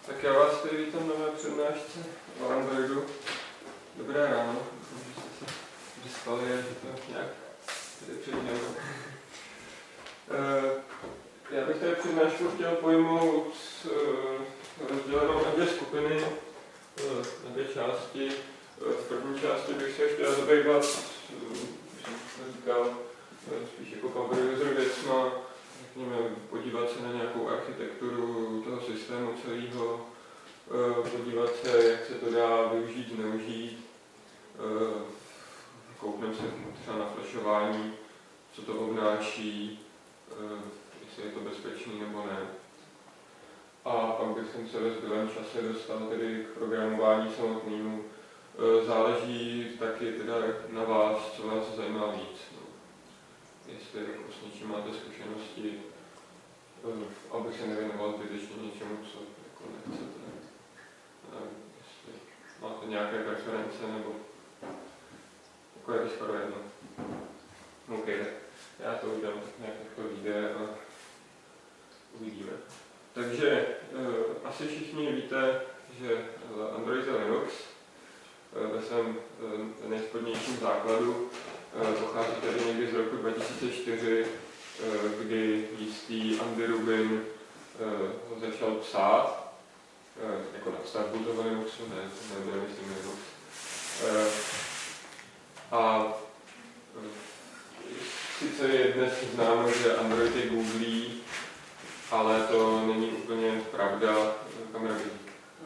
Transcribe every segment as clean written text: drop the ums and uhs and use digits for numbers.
Tak já vás tady vítám na mé přednášce o Androidu. Dobré ráno, doufám, že jste se vyspali a že to nějak tady předmělo. Já bych tady přednášku chtěl pojmout rozdělenou na dvě skupiny, na dvě části. V první části bych se chtěl zabývat, jsem říkal, spíš jako power user věcma, řekněme, podívat se na nějakou architekturu toho systému celého, podívat se, jak se to dá využít, zneužít, koukneme se třeba na flashování, co to obnáší, jestli je to bezpečný nebo ne. A pak bych se ve zbylém čase dostal tedy k programování samotnému. Záleží taky teda na vás, co vás zajímá víc. No. Jestli jako s něčím máte zkušenosti, abych se nevěnoval zbytečně něčemu, co jako nechcete. Jestli máte nějaké preference, nebo jako je to skoro jedno. OK, já to udělám tak nějak, jak to vyjde a uvidíme. Takže asi všichni víte, že Android je Linux. Ve svém nejspodnějším základu pochází tedy někdy z roku 2004, kdy jistý Andy Rubin ho začal psát, jako na stavbu toho Linuxu, nemyslím Linux. A sice je dnes známo, že Android je Googlí, ale to není úplně pravda, kamera vidí.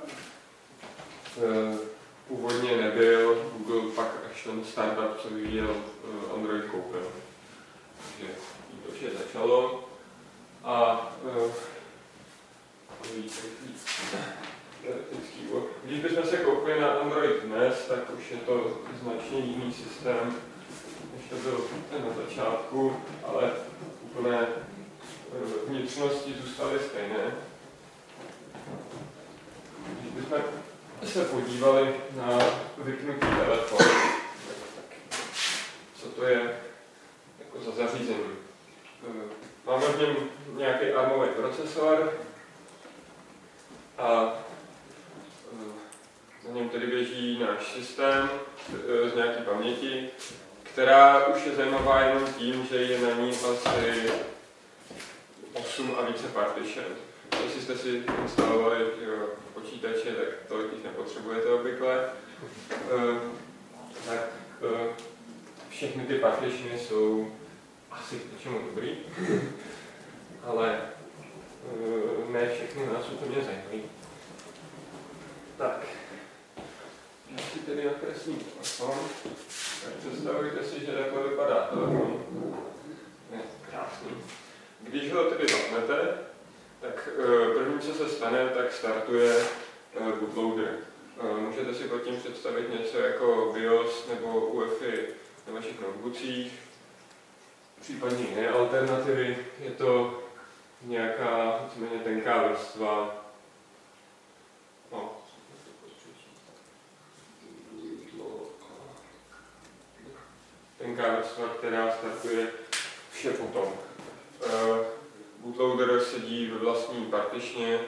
Původně nebyl, Google pak až ten startup, co vyvíjel Android, koupil. Takže to vše začalo a když bychom se koupili na Android dnes, tak už je to značně jiný systém, než to byl na začátku, ale úplné vnitřnosti zůstaly stejné. Když bychom se podívali na vypnutý telefon, co to je jako za zařízení. Máme v něm nějaký ARMový procesor a na něm tedy běží náš systém z nějaké paměti, která už je zajímavá jenom tím, že je na ní asi 8 a více partition. Jestli jste si instalovali počítače, tak tolik jich nepotřebujete obvykle. Tak všechny ty partitiony jsou asi k něčemu dobrý, ale ne všechny nás úplně zajímají. Tak, já si tedy nakreslím telefon. Tak představujte si, že takhle vypadá telefon. Je krásný. Když ho tedy zapnete, tak první, co se stane, tak startuje bootloader. Můžete si pod tím představit něco jako BIOS nebo UEFI na vašich notebookích, případně jiné alternativy. Je to nějaká víceméně tenká vrstva. Tenká vrstva, která startuje vše potom. Bootloader sedí ve vlastní partičně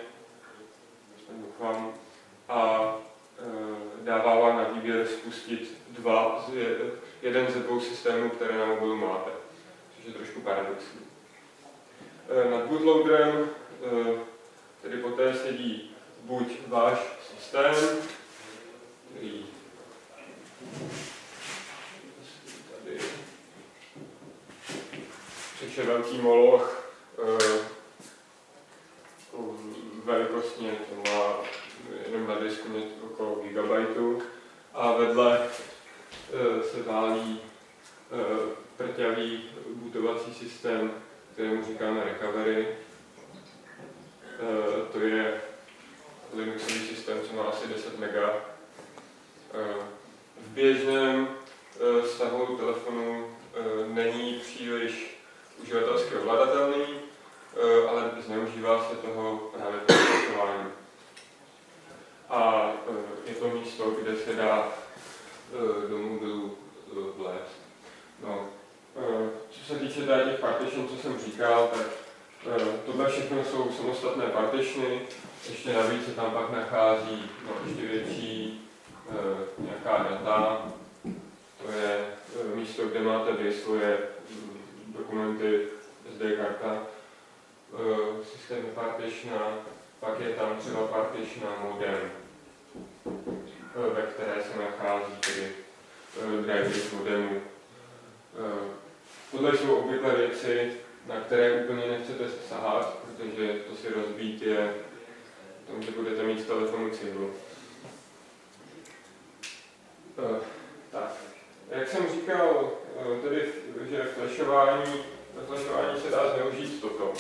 a dává vám na výběr spustit jeden ze dvou systémů, které na mobilu máte, což je trošku paradoxní. Nad bootloaderem tedy poté sedí buď váš systém, který tady, což je velký moloch, velikostně to má jenom na disku okolo gigabajtu a vedle se válí prťavý bootovací systém, kterému říkáme recovery. To je Linuxový systém, co má asi 10 mega. V běžném stavu telefonu není příliš uživatelsky ovladatelný, ale zneužívá se toho právě pro testování. A je to místo, kde se dá do mobilu vlézt. No, co se týče těch partition, co jsem říkal, tak tohle všechno jsou samostatné partitiony, ještě navíc se tam pak nachází ještě větší nějaká data. To je místo, kde máte vy svoje dokumenty SD karta, systém partitiona, pak je tam třeba partitiona modem, ve které se nachází tedy drivery modemu. Tohle jsou obvykle věci, na které úplně nechcete sahat, protože to si rozbít je v tom, že budete mít z telefonu cihlu. Tak, jak jsem říkal, tedy, že flashování se dá zneužít toto.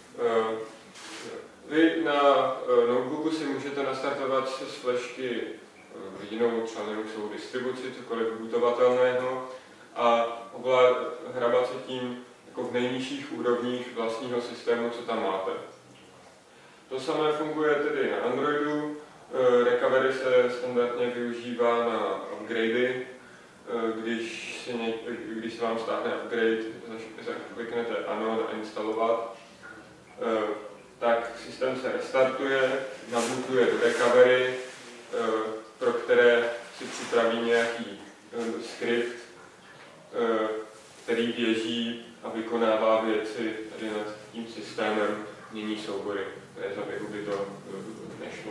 Vy na notebooku si můžete nastartovat z flashky jinou, třeba Linuxovou distribuci, cokoliv bootovatelného a hrabat se tím jako v nejnižších úrovních vlastního systému, co tam máte. To samé funguje tedy na Androidu. Recovery se standardně využívá na upgradey. Když se vám stáhne upgrade, kliknete ano, nainstalovat, tak systém se restartuje, nabootuje do recovery, pro které si připraví nějaký skript, který běží a vykonává věci tady nad tím systémem, mění soubory, které za běhu by to nešlo.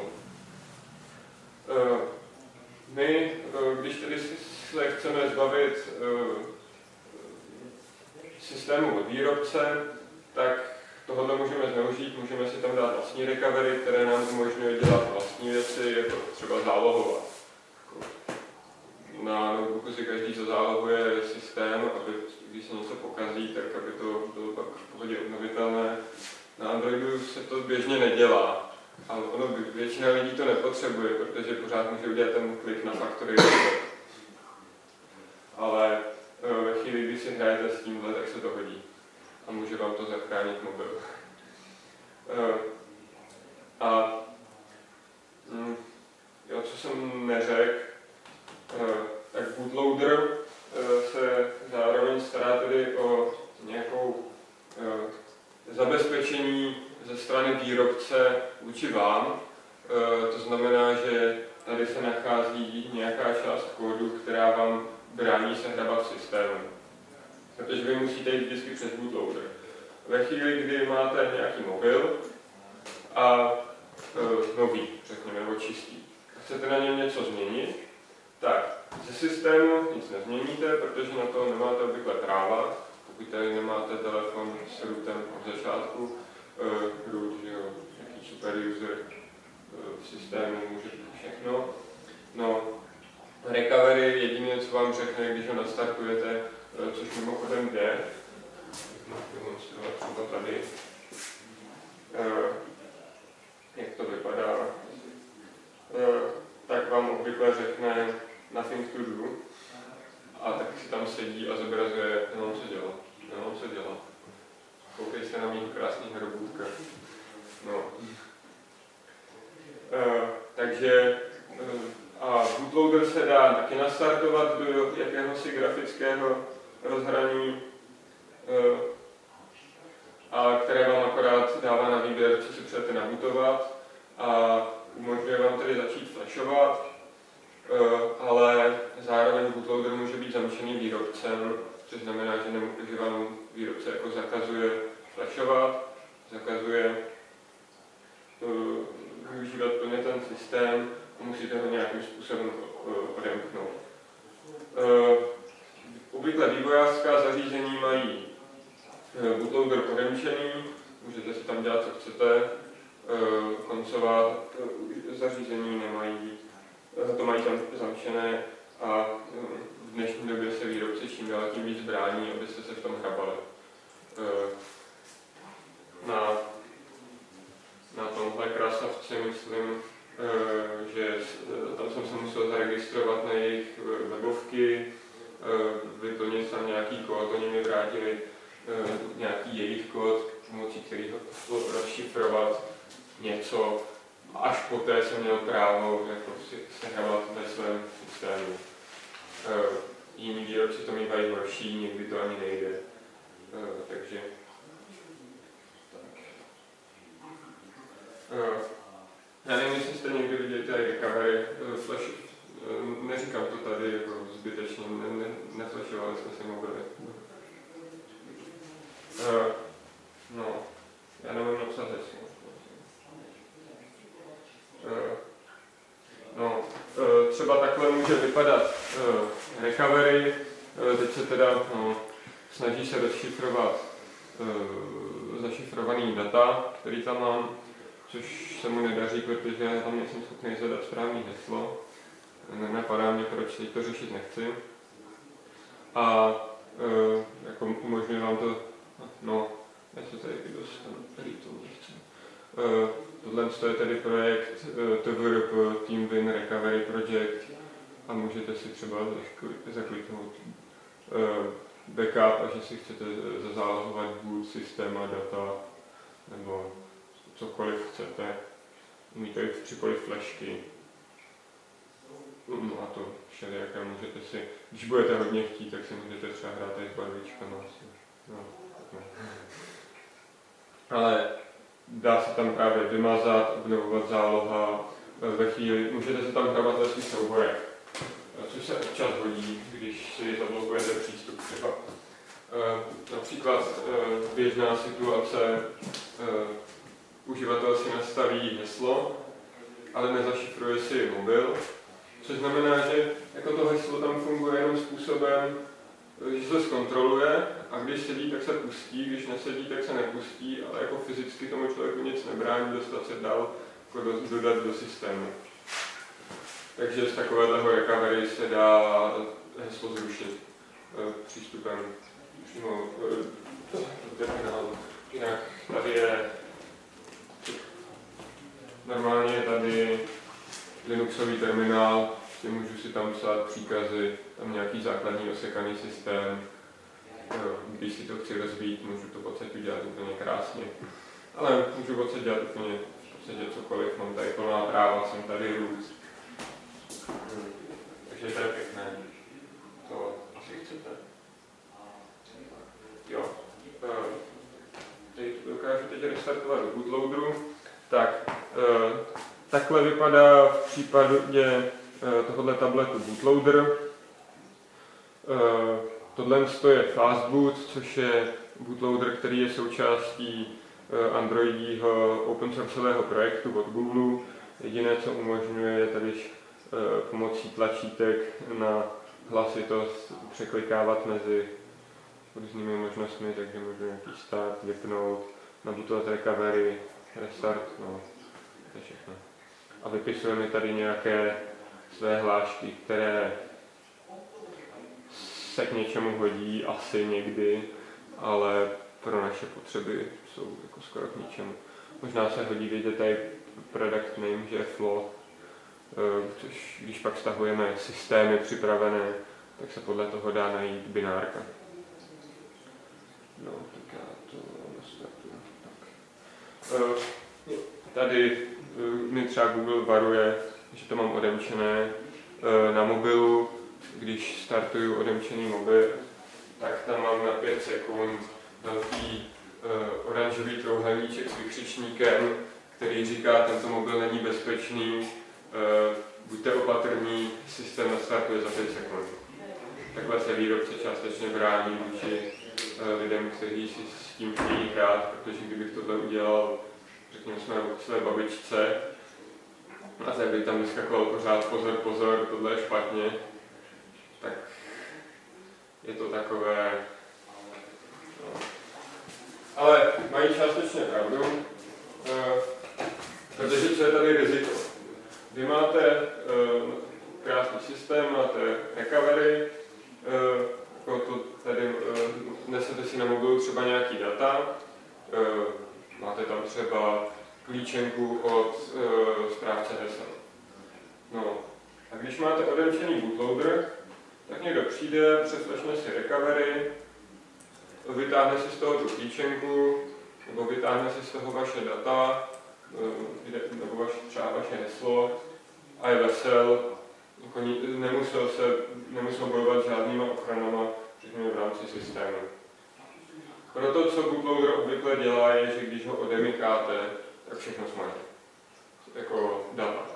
My, když tedy se chceme zbavit systému od výrobce, tak tohle můžeme zneužít, můžeme si tam dát vlastní recovery, které nám umožňuje dělat vlastní věci, jako třeba zálohovat. Na notebooku si každý zazálohuje systém, aby když se něco pokazí, tak aby to bylo pak v pohodě obnovitelné. Na Androidu se to běžně nedělá, ale většina lidí to nepotřebuje, protože pořád může udělat ten klik na factory reset. Ale ve chvíli, kdy si hrajete s tímhle, tak se to hodí a může vám to zachránit mobil. Co jsem neřekl, tak bootloader se zároveň stará tedy o nějakou zabezpečení ze strany výrobce vůči vám. To znamená, že tady se nachází nějaká část kódu, která vám brání se hrabat v systému. Protože vy musíte jít vždycky přes bootloader. Ve chvíli, kdy máte nějaký mobil a nový, řekněme, nebo čistý, chcete na něm něco změnit, tak ze systému nic nezměníte, protože na to nemáte obvykle práva. Pokud tady nemáte telefon s rootem od začátku, root, nějaký super user v systému může všechno. No, recovery jediné, co vám řekne, když ho nastartujete, což mimochodem jde, demonstrovat třeba tady, jak to vypadá, tak vám obvykle řekne nothing to do a tak si tam sedí a zobrazuje, nemám co dělat. Koukej se na mých krásných robůtkách. No. Takže a bootloader se dá taky nastartovat do jakéhosi grafického rozhraní, a které vám akorát dává na výběr, co si chcete nabootovat a umožňuje vám tedy začít flashovat, ale zároveň bootloader může být zamčený výrobcem, což znamená, že vám výrobce jako zakazuje flashovat, zakazuje využívat plně ten systém a musíte ho nějakým způsobem odemknout. Obvykle vývojářská zařízení mají bootloader odemčený, můžete si tam dělat, co chcete, koncová zařízení nemají, to mají tam zamčené a v dnešní době se výrobci čím dál tím víc brání, abyste se v tom hrabali. Na tomhle krasavci myslím, že tam jsem se musel zaregistrovat na jejich webovky, vyplnit tam nějaký kód, oni mi vrátili nějaký jejich kód, pomocí kterého rozšifrovat něco, až poté jsem měl právo jako si sehrávat ve svém systému. Jiní výrobci to mývají horší, někdy to ani nejde. Takže tak. recovery, flash, neříkám to tady jako zbytečně, neflashovali jsme si mobily. No, já nevím napsat heslo. No, třeba takhle může vypadat recovery, teď se teda snaží se rozšifrovat zašifrovaný data, který tam mám, což se mu nedaří, protože já tam nejsem schopný zadat správný heslo. Nenapadá mě, proč teď to řešit nechci. A jako umožňuje vám to, já se tady dostanu, tady to nechci. Tohle je tedy projekt TVRP, Team Win Recovery Project, a můžete si třeba zakliknout backup, a že si chcete zazálohovat boot, systém a data, nebo cokoliv chcete. Umíte připojit flashky. No a to všelijaké můžete si, když budete hodně chtít, tak si můžete třeba hrát tady s barvičkama. No. Ale dá se tam právě vymazat, obnovovat záloha, ve chvíli můžete se tam hrabat ve svých souborech, což se občas hodí, když si zablokujete přístup třeba. Například běžná situace, uživatel si nastaví heslo, ale nezašifruje si mobil, což znamená, že jako to heslo tam funguje jenom způsobem, že se zkontroluje, a když sedí, tak se pustí, když nesedí, tak se nepustí, ale jako fyzicky tomu člověku nic nebrání dostat se dál, jako dodat do systému. Takže z takového recovery se dá heslo zrušit přístupem přímo do terminálu. Jinak tady je normálně tady Linuxový terminál, můžu si tam psát příkazy, tam nějaký základní osekaný systém. Když si to chci rozbít, můžu to v podstatě dělat úplně krásně. Ale můžu v podstatě dělat úplně cokoliv, mám tady plná práva, jsem tady růst. Takže to je pěkné. To asi chcete. Jo. Dokážu teď restartovat do bootloaderu. Tak, takhle vypadá v případě tohoto tabletu bootloader. Tohle je Fastboot, což je bootloader, který je součástí Androidího open sourceového projektu od Google. Jediné, co umožňuje, je tady pomocí tlačítek na hlasitost překlikávat mezi různými možnostmi, takže můžu nějaký start, vypnout, nabootovat recovery, restart, no, to je všechno. A vypisujeme tady nějaké své hlášky, které se k něčemu hodí, asi někdy, ale pro naše potřeby jsou jako skoro k ničemu. Možná se hodí vědět tady product name, že je flow, což když pak stahujeme systémy připravené, tak se podle toho dá najít binárka. No, tak já to nastartuju. Tady mi třeba Google varuje, že to mám odemčené na mobilu. Když startuju odemčený mobil, tak tam mám na 5 sekund velký oranžový trouhelníček s vykřičníkem, který říká, tento mobil není bezpečný, buďte opatrní, systém nastartuje za 5 sekund. Takhle se výrobce částečně brání vůči lidem, kteří si s tím chtějí hrát, protože kdybych tohle udělal, řekněme, jsme své babičce, a tak by tam vyskakoval pořád pozor, tohle je špatně, tak je to takové, no. Ale mají částečně pravdu, protože co je tady riziko? Vy máte krásný systém, máte recovery, jako to tady nesete si na mobilu třeba nějaký data, máte tam třeba klíčenku od správce hesel. No, a když máte odemčený bootloader, tak někdo přijde, přeflashne si recovery, vytáhne si z toho tu klíčenku, nebo vytáhne si z toho vaše data, nebo třeba vaše heslo a je vesel, jako nemusel bojovat s žádnýma ochranama, řekněme v rámci systému. Proto, co bootloader obvykle dělá, je, že když ho odemykáte, tak všechno smaže. Jako data.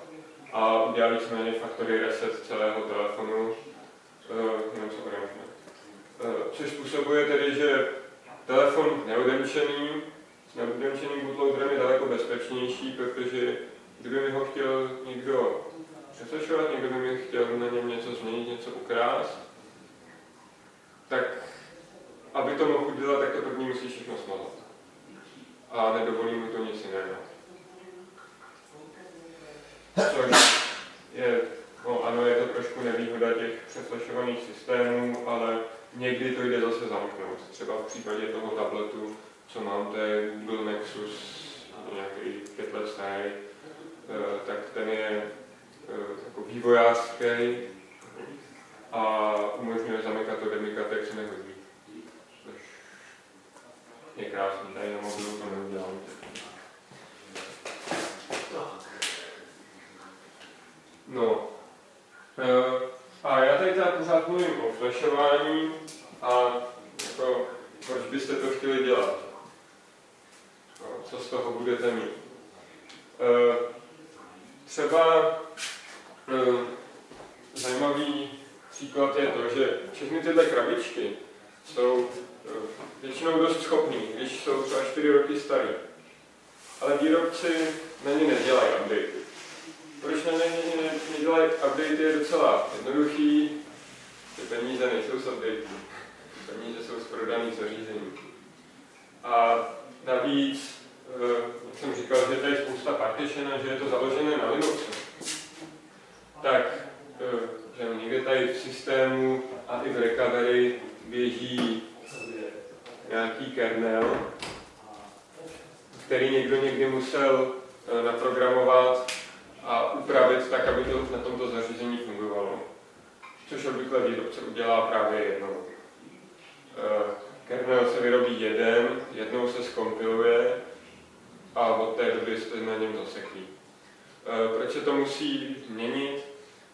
a udělá víceméně factory reset celého telefonu, jenom co odemkne. Což způsobuje tedy, že telefon neodemčeným bootloaderem je daleko bezpečnější, protože kdyby mi ho chtěl někdo přesvědčovat, někdo by mi chtěl na něm něco změnit, něco ukrást, tak aby to mohl udělat, tak to první musí všechno smazat. A nedovolí mu to nic jiného. Což je, no ano, je to trošku nevýhoda těch přeflashovaných systémů, ale někdy to jde zase zamknout. Třeba v případě toho tabletu, co mám, to je Google Nexus, nějaký 5 let starý, tak ten je jako vývojářský a umožňuje zamykat to demykat, jak se nehodí. Což je krásný, tady na mobilu to neudělám. No. A já tady teda pořád mluvím o flashování a jako, proč byste to chtěli dělat? Co z toho budete mít? Třeba zajímavý příklad je to, že všechny tyhle krabičky jsou většinou dost schopný, když jsou třeba 4 roky starý. Ale výrobci na ně nedělají updaty. Proč na ně nedělají updaty je docela jednoduchý. Ty peníze nejsou z updaty. Peníze jsou z prodaných zařízení. A navíc, jak jsem říkal, že tady je spousta partition a že je to založené na Linuxu. Tak, že někde tady v systému a i v recovery běží nějaký kernel, který někdo někdy musel naprogramovat a upravit tak, aby to na tomto zařízení fungovalo. Což obvykle výrobce udělá právě jednou. Kernel se vyrobí jednou se zkompiluje a od té doby jste na něm zaseklí. Proč se to musí měnit?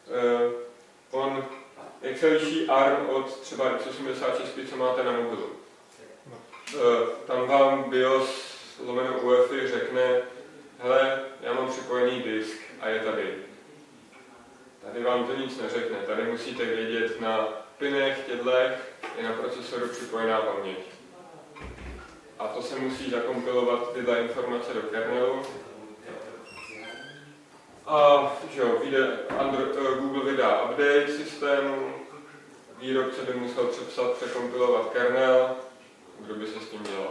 Jak se liší ARM od třeba x86, co máte na mobilu? Tam vám BIOS lomeno UEFI řekne, hele, já mám připojený disk a je tady. Tady vám to nic neřekne, tady musíte vědět na pinech, tědlech, je na procesoru připojená paměť. A to se musí zakompilovat tyhle informace do kernelu. A že jo, Google vydá update systému, výrobce by musel překompilovat kernel, kdo by se s tím dělal.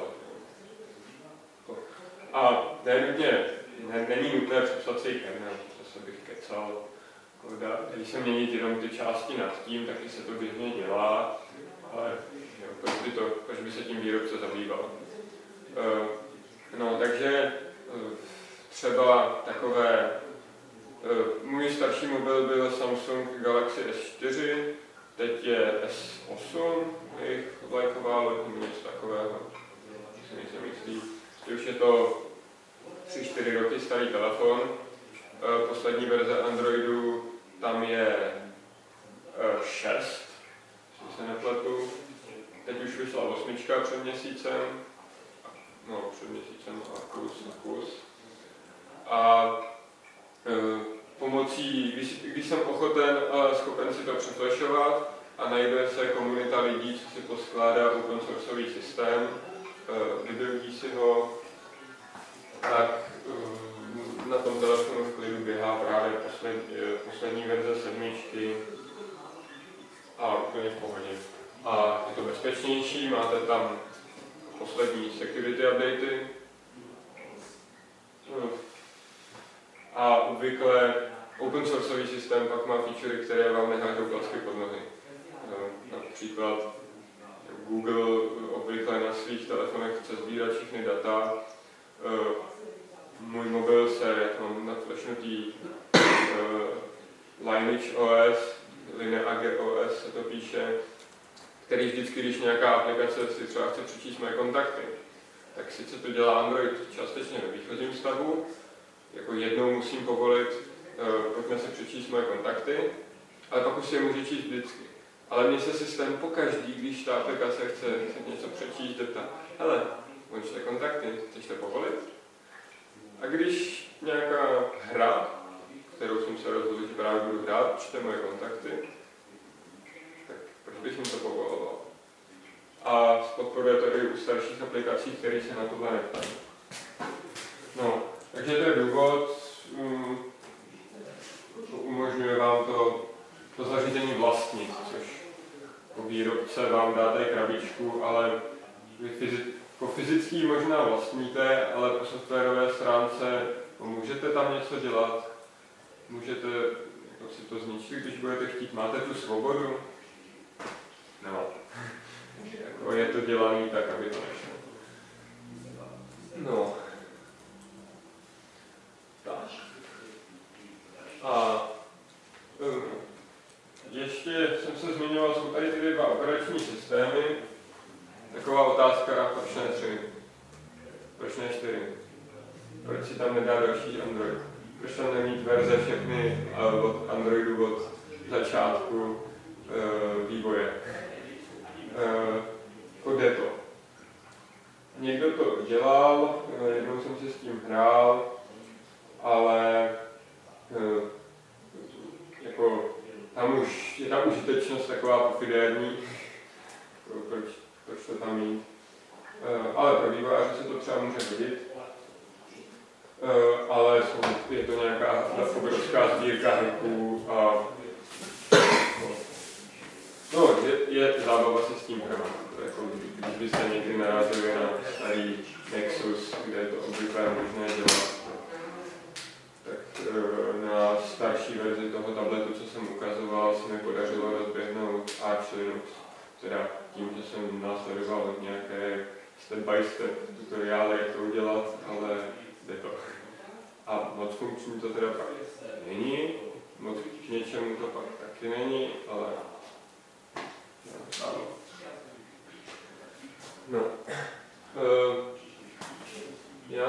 A není nutné přepsat si kernel, zase bych kecal. Když se mění jenom ty části nad tím, taky se to běžně dělá, ale jo, proč by se tím výrobce zabýval. No, takže třeba takové, můj starší mobil byl Samsung Galaxy S4, teď je S8, jejich vlajková loď, něco takového, si nejsem jistý. Už je to 3-4 roky starý telefon, poslední verze Androidu tam je 6, jestli se nepletu. Teď už vyšla 8 před měsícem a kus. A pomocí, když jsem ochoten a schopen si to přeflashovat a najde se komunita lidí, co si poskládá open sourceový systém, vybují si ho, tak na tom telefonu v klidu běhá právě poslední verze 7 a úplně v pohodě. A je to bezpečnější, máte tam poslední security updaty. A obvykle open sourceový systém pak má featurey, které vám nehážou klacky pod nohy. Například Google obvykle na svých telefonech chce sbírat všechny data. Můj mobil jak mám naflashnutý Lineage OS, Lineage OS se to píše, který vždycky, když nějaká aplikace si třeba chce přečíst moje kontakty, tak sice to dělá Android částečně ve výchozím stavu, jako jednou musím povolit, pojďme si přečíst moje kontakty, ale pak už si je může číst vždycky. Ale mně se systém pokaždý, když ta aplikace chce něco přečíst, zeptá, hele, končte kontakty, chceš to povolit? A když nějaká hra, kterou jsem se rozhodl čte moje kontakty, tak proč bych jim to povoloval? A podporuje to i u starších aplikací, které se na tohle neptají. No, takže to je důvod, umožňuje vám to zařízení vlastnit, což po výrobce vám dá tady krabičku, ale vy fyzicky možná vlastníte, ale po softwarové stránce můžete tam něco dělat, můžete jako si to zničit, když budete chtít. Máte tu svobodu? Nemáte. Jako je to dělaný tak, aby to nešlo. No. Tak. A ještě jsem se zmiňoval, jsou tady ty 2 operační systémy. Taková otázka, proč ne 3? Proč ne 4? Proč si tam nedá další Android? Proč tam nemít verze všechny od Androidu od začátku vývoje? Jde to. Někdo to dělal, jednou jsem si s tím hrál, ale jako tam už je ta užitečnost taková pofidérní, proč to tam mít. Ale pro vývojáře se to třeba může hodit, ale je to nějaká obrovská sbírka hacků a no, je zábava si s tím hrát. Jako, když byste někdy narazili na starý Nexus, kde je to obvykle možné dělat, tak na starší verzi toho tabletu, co jsem ukazoval, se mi podařilo rozběhnout Arch Linux. Teda tím, že jsem následoval nějaké step-by-step tutoriály, jak to udělat, ale jde to. A moc funkční to teda pak není, moc k něčemu to pak taky není, ale ano. No. Já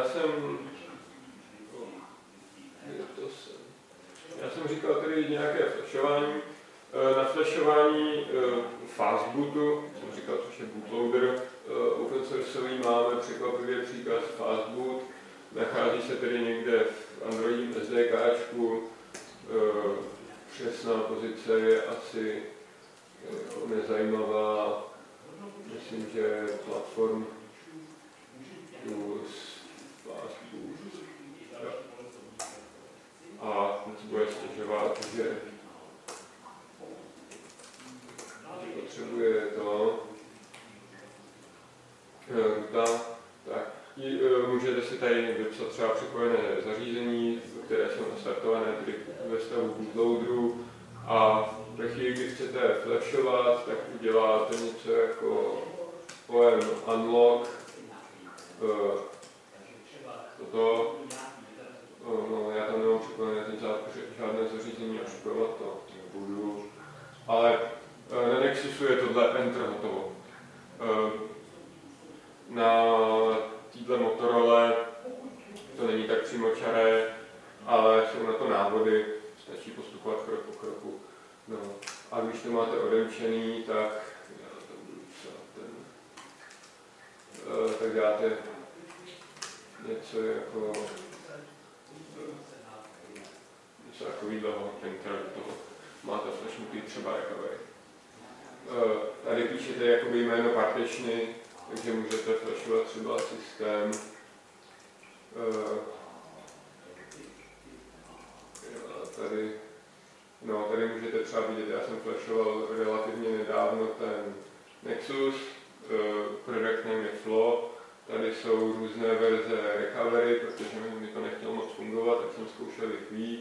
jsem říkal tady nějaké flashování. Na flashování fastbootu, jsem říkal, což je bootloader, open sourceový máme překvapivě příkaz fastboot. Nachází se tedy někde v Androidním SDKčku. Přesná pozice je asi nezajímavá. Myslím, že platform plus fastboot. A teď bude stěžovat, že potřebuje to. Tak. Můžete si tady vypsat třeba připojené zařízení, které jsou nastartované tedy ve stavu bootloaderu, a ve chvíli, kdy chcete flashovat, tak uděláte něco jako pojem unlock. No, já tam nemám připojené žádné zařízení a připojovat to nebudu. Ale na Nexusu je tohle enter hotovo. Na této Motorola to není tak přímočaré, ale jsou na to návody, stačí postupovat krok po kroku. No. A když to máte odemčený, tak dáte něco jako takovýhleho, máte flashnutý třeba recovery. Tady píšete jakoby jméno partitiony, takže můžete flashovat třeba systém. Tady můžete třeba vidět, já jsem flashoval relativně nedávno ten Nexus, product name je Flow. Tady jsou různé verze recovery, protože mi to nechtělo moc fungovat, tak jsem zkoušel jich víc.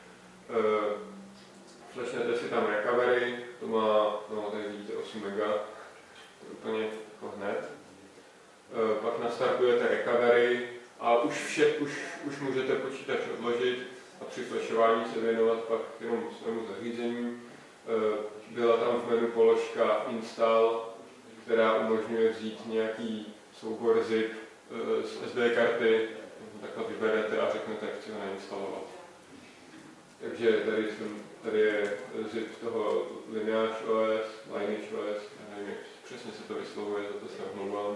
Flashnete si tam recovery, to má, tady vidíte 8 MB, to je úplně jako hned. Pak nastartujete recovery a už můžete počítač odložit a při flashování se věnovat pak jenom svému zařízení. Byla tam v menu položka install, která umožňuje vzít nějaký soubor zip z SD karty, takhle vyberete a řeknete, jak chci ho nainstalovat. Takže tady je zip toho Lineage OS, nevím, jak přesně se to vyslovuje, za to se omlouvám.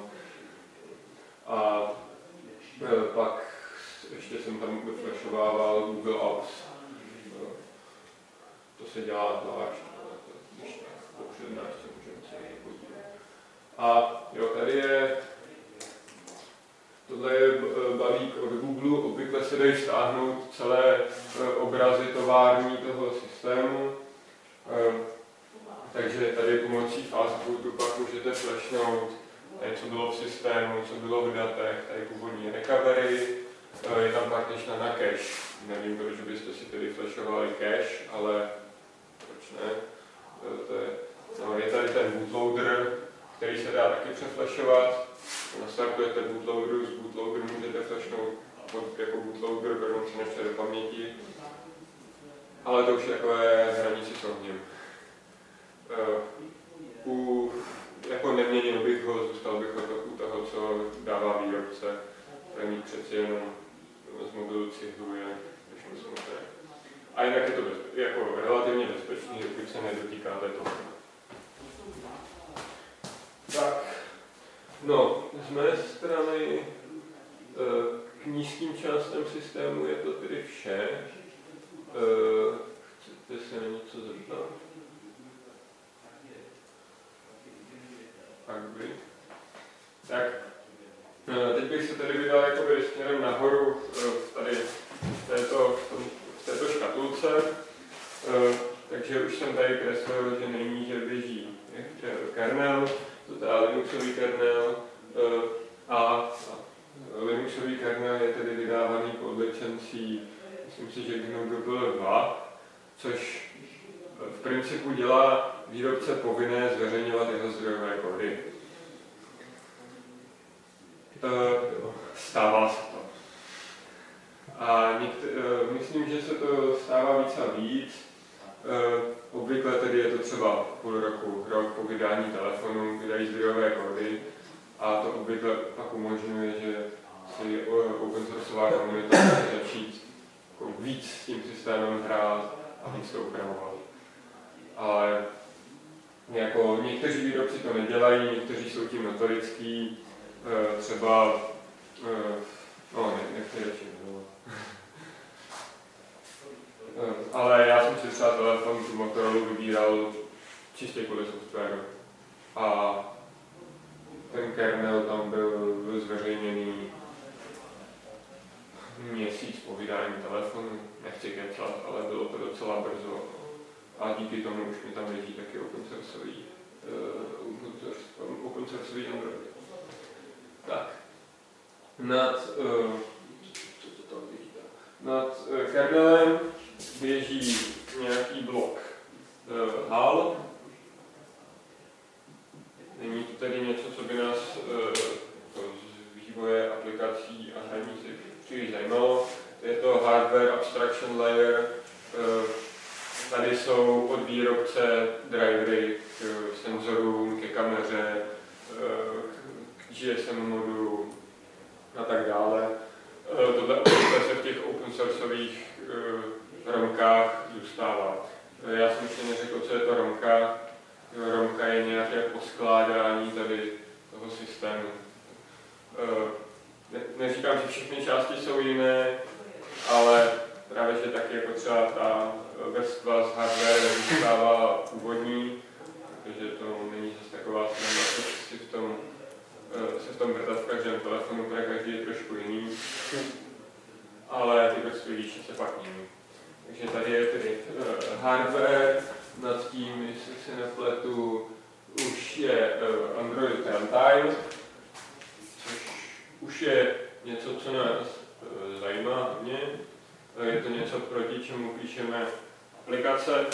A pak ještě jsem tam vyflashovával Google Apps. To se dělá zvlášť, ale to když tak po přednášce můžeme se někdy podívat. A jo, tady je, tohle je balík od Google, obvykle se dají stáhnout celé obrazy tovární toho systému, takže tady pomocí fastbootu pak můžete flashnout, co bylo v systému, co bylo v datech, tady původní recovery, je tam partition na cache. Nevím, proč byste si tedy flashovali cache, ale proč ne? Je tady ten bootloader, který se dá taky přeflashovat. Nastartujete bootloaderu, z bootloaderu můžete flashnout jako bootloader, vrhnout si ještě do paměti. Ale to už je takové hranice s ohněm. Jako neměnil bych ho, zůstal bych u toho, co dává výrobce. Bude mít přeci jenom z mobilu cihlu je všechno smutné. A jinak je to jako relativně bezpečný, pokud se nedotýkáte toho. Tak, no, z mé strany k nízkým částem systému je to tedy vše. Chcete se na něco zeptat? Tak, teď bych se tady vydal jakoby směrem nahoru tady v této škatulce. Takže už jsem tady kreslil, že nejníže běží kernel, to je Linuxový kernel a Linuxový kernel je tedy vydávaný pod licencí, myslím si, že GNU 2, což v principu dělá výrobce povinné zveřejňovat jeho zdrojové kódy. Stává se to. A myslím, že se to stává víc a víc. Obvykle tedy je to třeba půl roku, rok po vydání telefonu, vydají zdrojové kódy a to obvykle pak umožňuje, že si open sourceová komunita může začít jako víc s tím systémem hrát a víc to upravovat. Ale jako někteří výrobci to nedělají, někteří jsou tím notorický, třeba, nechci radši nemluvit. Ale já jsem si třeba telefon tu Motorola vybíral čistě kvůli softwaru. A ten kernel tam byl zveřejněný měsíc po vydání telefonu. Nechci kecat, ale bylo to docela brzo. A díky tomu už mi tam leží taky open sourceový Android. Tak. Nad kernelem běží nějaký blok HAL. Není to tedy něco, co by nás z vývoje aplikací a hraní si příliš zajímalo. Je to hardware abstraction layer. Tady jsou od výrobce drivery k senzorům, ke kameře, k GSM modulu a tak dále. Tohle se v těch open sourceových romkách zůstává. Já jsem ještě neřekl, co je to romka. Romka je nějaké poskládání tady toho systému. Neříkám, že všechny části jsou jiné, ale právě, že taky jako třeba ta vrstva z hardware zůstává původní, protože to není zase taková snadná, si v tom vrtat v každém telefonu, protože každý je trošku jiný, ale ty vrstvy výše se pak mění. Takže tady je tedy hardware, nad tím, jestli se nepletu, už je Android Runtime, což už je něco, co nás zajímá hodně. Je to něco, proti čemu píšeme aplikace.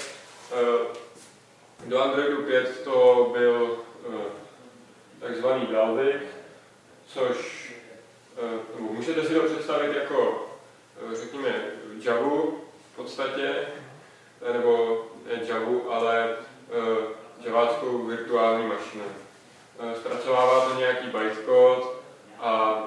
Do Androidu 5 to byl takzvaný Dalvik, což můžete si to představit jako, řekněme, Javu v podstatě, nebo ne Javu, ale javáckou virtuální mašinu. Zpracovává to nějaký bytecode a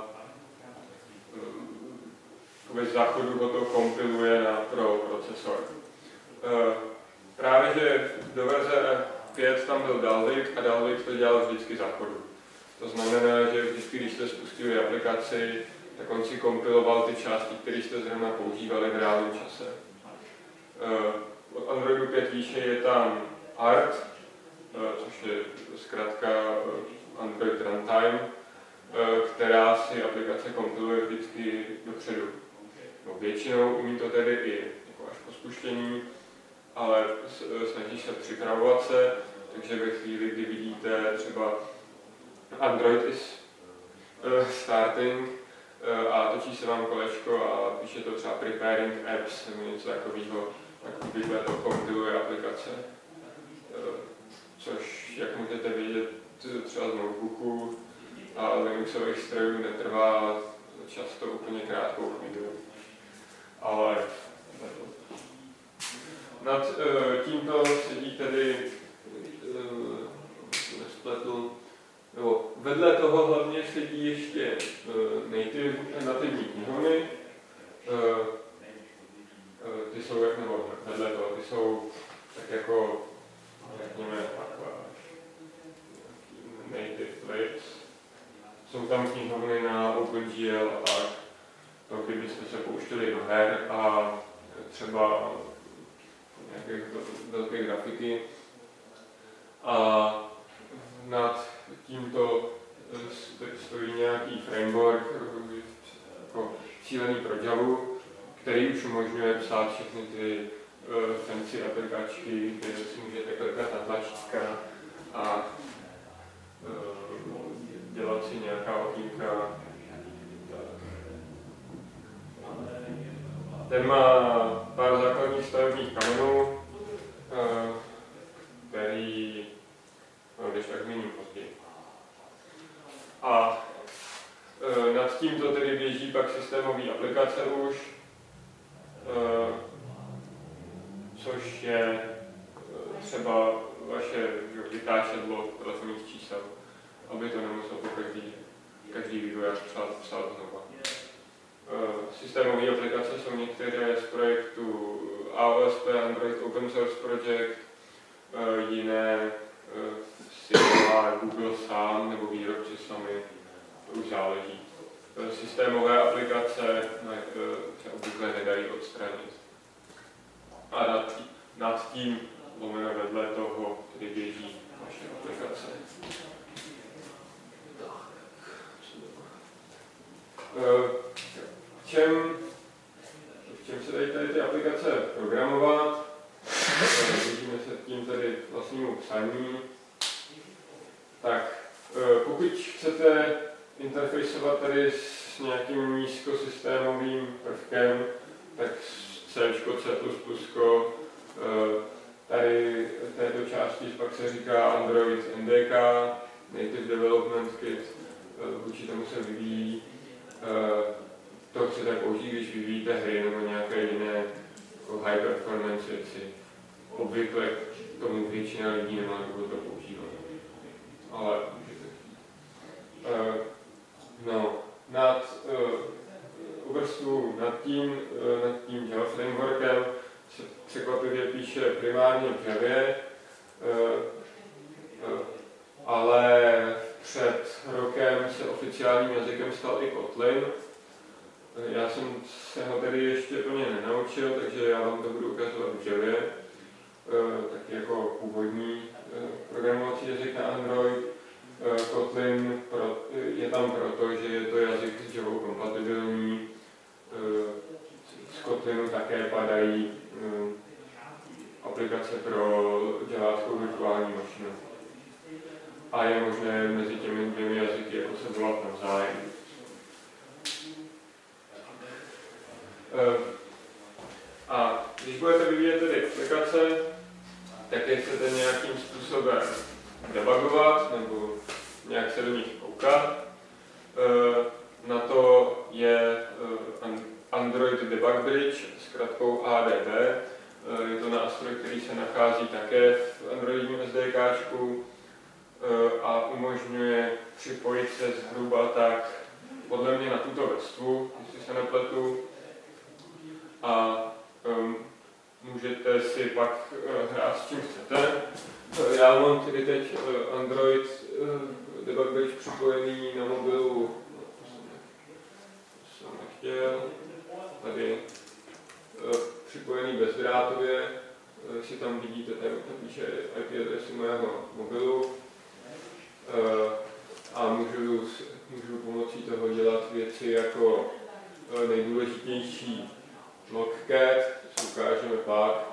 bez záchodu ho to kompiluje pro procesor. Právě, že do verze 5 tam byl Dalvik a Dalvik to dělal vždycky záchodu. To znamená, že vždycky, když jste spustili aplikaci, tak on si kompiloval ty části, které jste zrovna používali v reálném čase. od Androidu 5 výše je tam ART, což je zkrátka Android Runtime, která si aplikace kompiluje vždycky dopředu. No, většinou umí to tedy i jako až po spuštění, ale snaží se připravovat se, takže ve chvíli, kdy vidíte třeba Android is starting a točí se vám kolečko a píše to třeba preparing apps nebo něco takového, tak obvykle to kompiluje aplikace. Což, jak můžete vidět, třeba z notebooku a Linuxových strojů netrvá často úplně krátkou chvíli. Ale nad tímto sedí tedy vedle toho hlavně sedí ještě nativní knihovny. Ty jsou vedle toho, ty jsou tak jako, řekněme, native libs. Jsou tam knihovny na OpenGL a tak. To, kdybyste se pouštěli do her a třeba nějaké velké grafiky. A nad tímto stojí nějaký framework jako cílený pro Javu, který už umožňuje psát všechny ty fancy aplikačky, kde si můžete klikat na tlačítka a dělat si nějaká okýnka. Ten má pár základních stavebních kamenů, který když tak zmíním později. A nad tímto tedy běží pak systémové aplikace už, což je třeba vaše vytáčedlo telefonních čísel, aby to nemusel po každý vývojář psát znova. Systémové aplikace jsou některé z projektu AOSP, Android Open Source Project, jiné si dělá Google sám nebo výrobci sami, to už záleží. Systémové aplikace se obvykle nedají odstranit. A nad tím lomeno vedle toho, kdy běží vaše aplikace. V čem se dají tady ty aplikace programovat? Blížíme se tím tedy vlastnímu psaní. Tak, pokud chcete interfejsovat tady s nějakým nízkosystémovým prvkem, tak C, C++, tady této části pak se říká Android NDK, Native Development Kit, vůči tomu se vyvíjí. To chcete použít, když vyvíjíte hry nebo nějaké jiné jako high performance věci. Obvykle k tomu většina lidí nemá důvod to používat. Ale nad tím Java frameworkem se překvapivě píše primárně v Javě, ale před rokem se oficiálním jazykem stal i Kotlin. Já jsem se ho tedy ještě plně nenaučil, takže já vám to budu ukazovat v Javě, taky jako původní programovací jazyk na Android. Kotlin je tam proto, že je to jazyk s Javou kompatibilní. Z Kotlinu také padají aplikace pro javáckou virtuální mašinu. A je možné mezi těmi dvěmi jazyky jako se volat navzájem. A když budete vyvíjet tedy aplikace, tak je chcete nějakým způsobem debugovat nebo nějak se do nich koukat. Na to je Android Debug Bridge, zkratkou ADB. Je to nástroj, který se nachází také v androidním SDKčku a umožňuje připojit se zhruba tak podle mě na tuto vrstvu, jestli se nepletu. A můžete si pak hrát s čím chcete. Já mám tedy teď Android Debug Bridge připojený na mobilu, to jsem nechtěl, tady připojený bezdrátově si tam vidíte, tam píše IP adresu mého mobilu a můžu pomocí toho dělat věci jako nejdůležitější logcat, co ukážeme pak.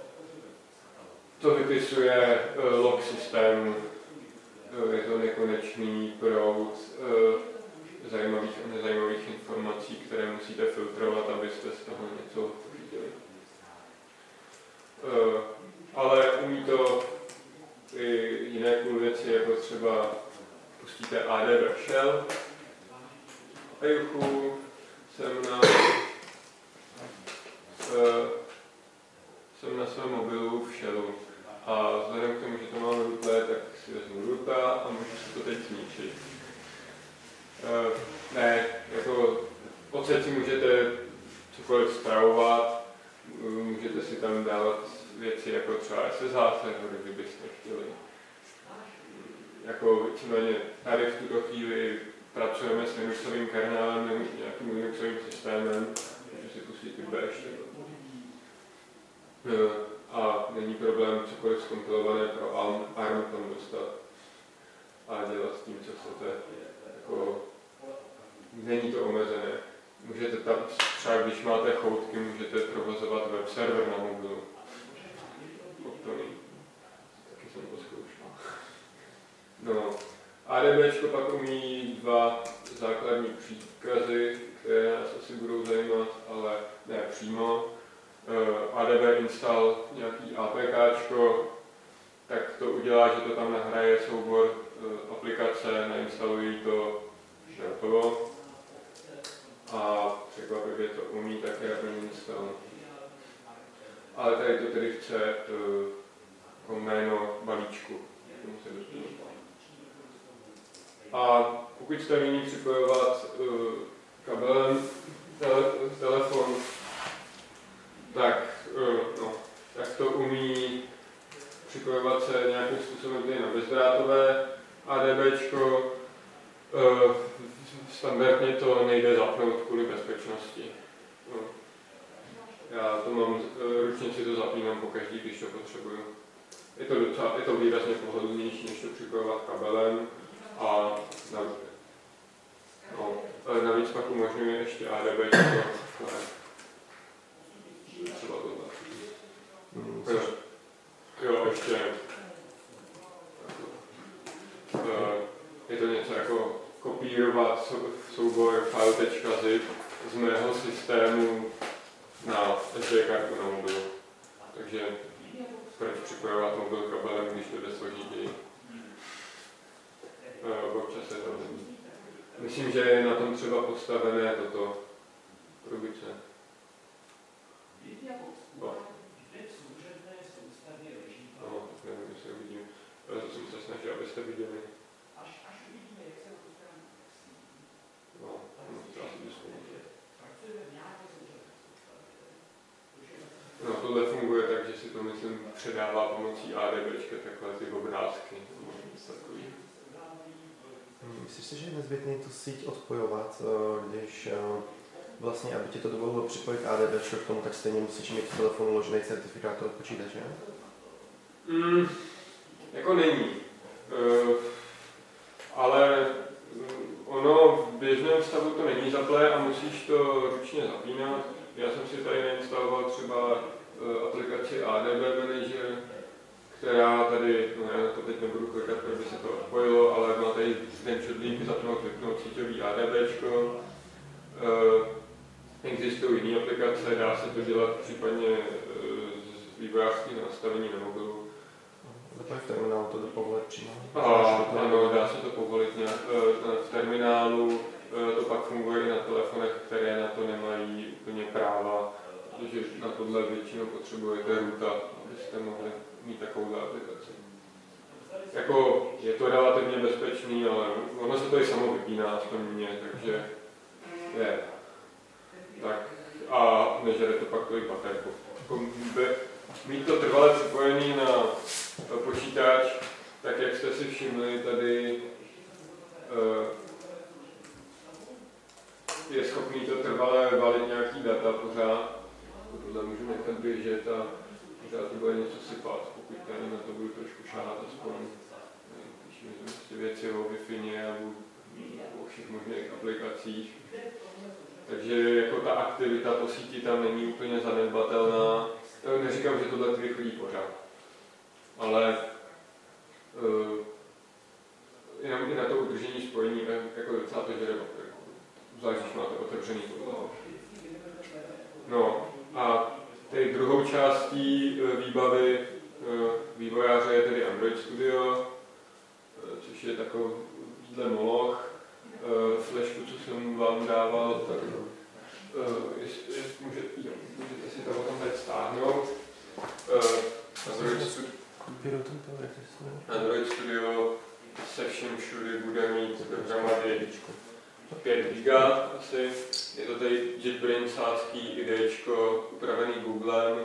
To vypisuje log systému, je to nekonečný proud zajímavých a nezajímavých informací, které musíte filtrovat, abyste z toho něco viděli. Ale umí to i jiné cool věci, jako třeba pustíte ADB shell. A juchu, jsem na svém mobilu v shellu. A vzhledem k tomu, že to mám rutle, tak si vezmu ruta a můžu si to teď zničit. Jako odsaď si můžete cokoliv spravovat, můžete si tam dávat věci jako třeba SSH servery, kdybyste chtěli. Jako víceméně tady v tuto chvíli pracujeme s Linuxovým kernelem nebo nějakým Linuxovým systémem, můžu si pustit i bash. A není problém cokoliv zkompilované pro ARM tam dostat a dělat s tím, co chcete. Jako, není to omezené. Můžete tam, třeba když máte choutky, můžete provozovat web server na mobilu. Taky jsem to zkoušel. No. ADBčko pak umí dva základní příkazy, které nás asi budou zajímat, ale ne přímo. ADB install nějaký APKčko, tak to udělá, že to tam nahraje soubor aplikace, nainstalují to hotovo. A překvapivě to umí také uninstall. Ale tady to tedy chce jako jméno balíčku. A pokud jste měli připojovat kabelem telefon, tak to umí připojovat se nějakým způsobem na bezdrátové ADBčko. Standardně to nejde zapnout kvůli bezpečnosti. Já to mám, ručně si to zapínám pokaždý, když to potřebuju. Je to výrazně pohodlnější, než to připojovat kabelem. A navíc pak umožňuje ještě ADBčko. Třeba tohle. Jo, ještě. Je to něco jako kopírovat soubor file.zip z mého systému na SD kartu na mobilu. Takže proč připojovat mobil kabelem, když to jde složitěji. Občas je to není. Myslím, že je na tom třeba postavené toto trubice. No, nevím, jestli uvidím. To jsem se snažil, abyste viděli. No, třeba si vyzkoumat. No, tohle funguje tak, že si to, myslím, předává pomocí ADBčka takhle ty obrázky. Myslíš si, že je nezbytné tu síť odpojovat, když vlastně, aby ti to dovolilo připojit ADBčko k tomu, tak stejně musíš mít v telefonu uložený certifikát od počítače? Jako není. Ale ono v běžném stavu to není zaplé a musíš to ručně zapínat. Já jsem si tady nainstaloval třeba aplikaci ADB Manager, která tady, no já to teď nebudu klikat, aby se to odpojilo, ale má tady ten čudlík zapnout, vypnout síťový ADBčko. Existují jiné aplikace, dá se to dělat případně z vývojářských nastavení na mobilu. V terminálu to jde povolit přímo? Ano, dá se to povolit v terminálu, to pak funguje i na telefonech, které na to nemají úplně práva, protože na tohle většinou potřebujete ruta, abyste mohli mít takovou aplikaci. Jako, je to relativně bezpečný, ale ono se to i samo vypíná, aspoň mě, takže je. Tak a nežere to pak tolik baterku. Mít to trvale připojený na počítač, tak jak jste si všimli, tady je schopný to trvale valit nějaký data pořád. Tohle můžu nechat běžet a pořád to bude něco sypat, pokud tady na to budu trošku šáhat aspoň, když mi prostě věci o Wi-Fi a o všech možných aplikacích. Takže jako ta aktivita po síti tam není úplně zanedbatelná. Neříkám, že tohle tady chodí pořád, ale jenom i na to udržení spojení jako docela to žere, zvlášť, když máte otevřený podlahu. No a teď druhou částí výbavy vývojáře je tedy Android Studio, což je takovýhle moloch. Flešku, co jsem vám dával, tak můžete si to potom hned stáhnout. Android Studio se vším všudy bude mít dohromady 5 GB asi. Je to tady JetBrainsácký idečko upravený Googlem.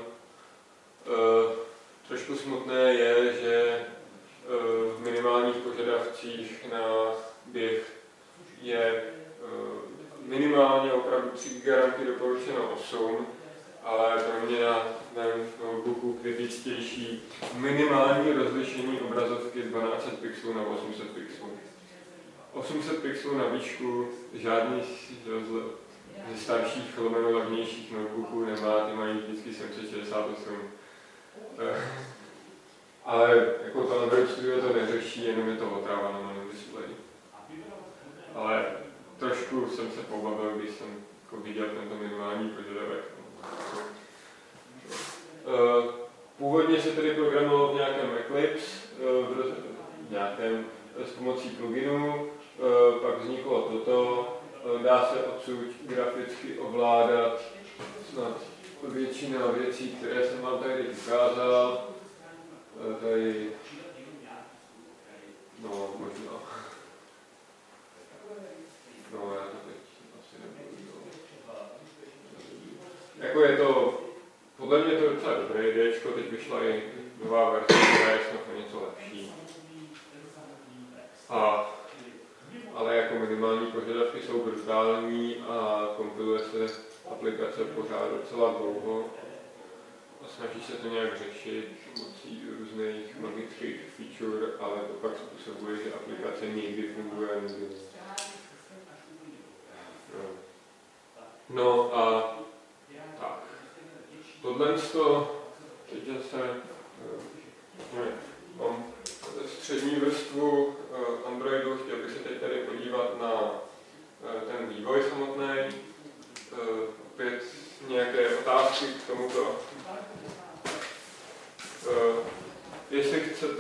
Trošku smutné je, že v minimálních požadavcích na běh je minimálně opravdu 3 GB doporučeno 8, ale pro mě na mém notebooku kritičtější minimální rozlišení obrazovky 1200 pixelů na 800 pixelů. 800 pixelů na výšku žádný ze starších levnějších notebooků nemá, ty mají vždycky 768. Ale jako to Android Studio to neřeší, jenom je to otrava na malém displeji. Ale trošku jsem se pobavil, když jsem jako viděl tento minimální požadavek. Původně se tedy programovalo v nějakém Eclipse, s pomocí pluginu, pak vzniklo toto, dá se odsud graficky ovládat snad většina věcí, které jsem vám tady ukázal. Tady, no možná. No já to teď asi nebudu. Jako je to, podle mě to je docela dobré idečko, teď vyšla i nová verze, která je snad něco lepší. Ale jako minimální požadavky jsou brutální a kompiluje se aplikace pořád docela dlouho a snaží se to nějak řešit pomocí různých magických feature, ale to pak způsobuje, že aplikace někdy funguje a někdy. No a tak. Tohle teď zase mám střední vrstvu Androidu, chtěl bych se teď tady podívat na ten vývoj samotný. Opět nějaké otázky k tomuto. Jestli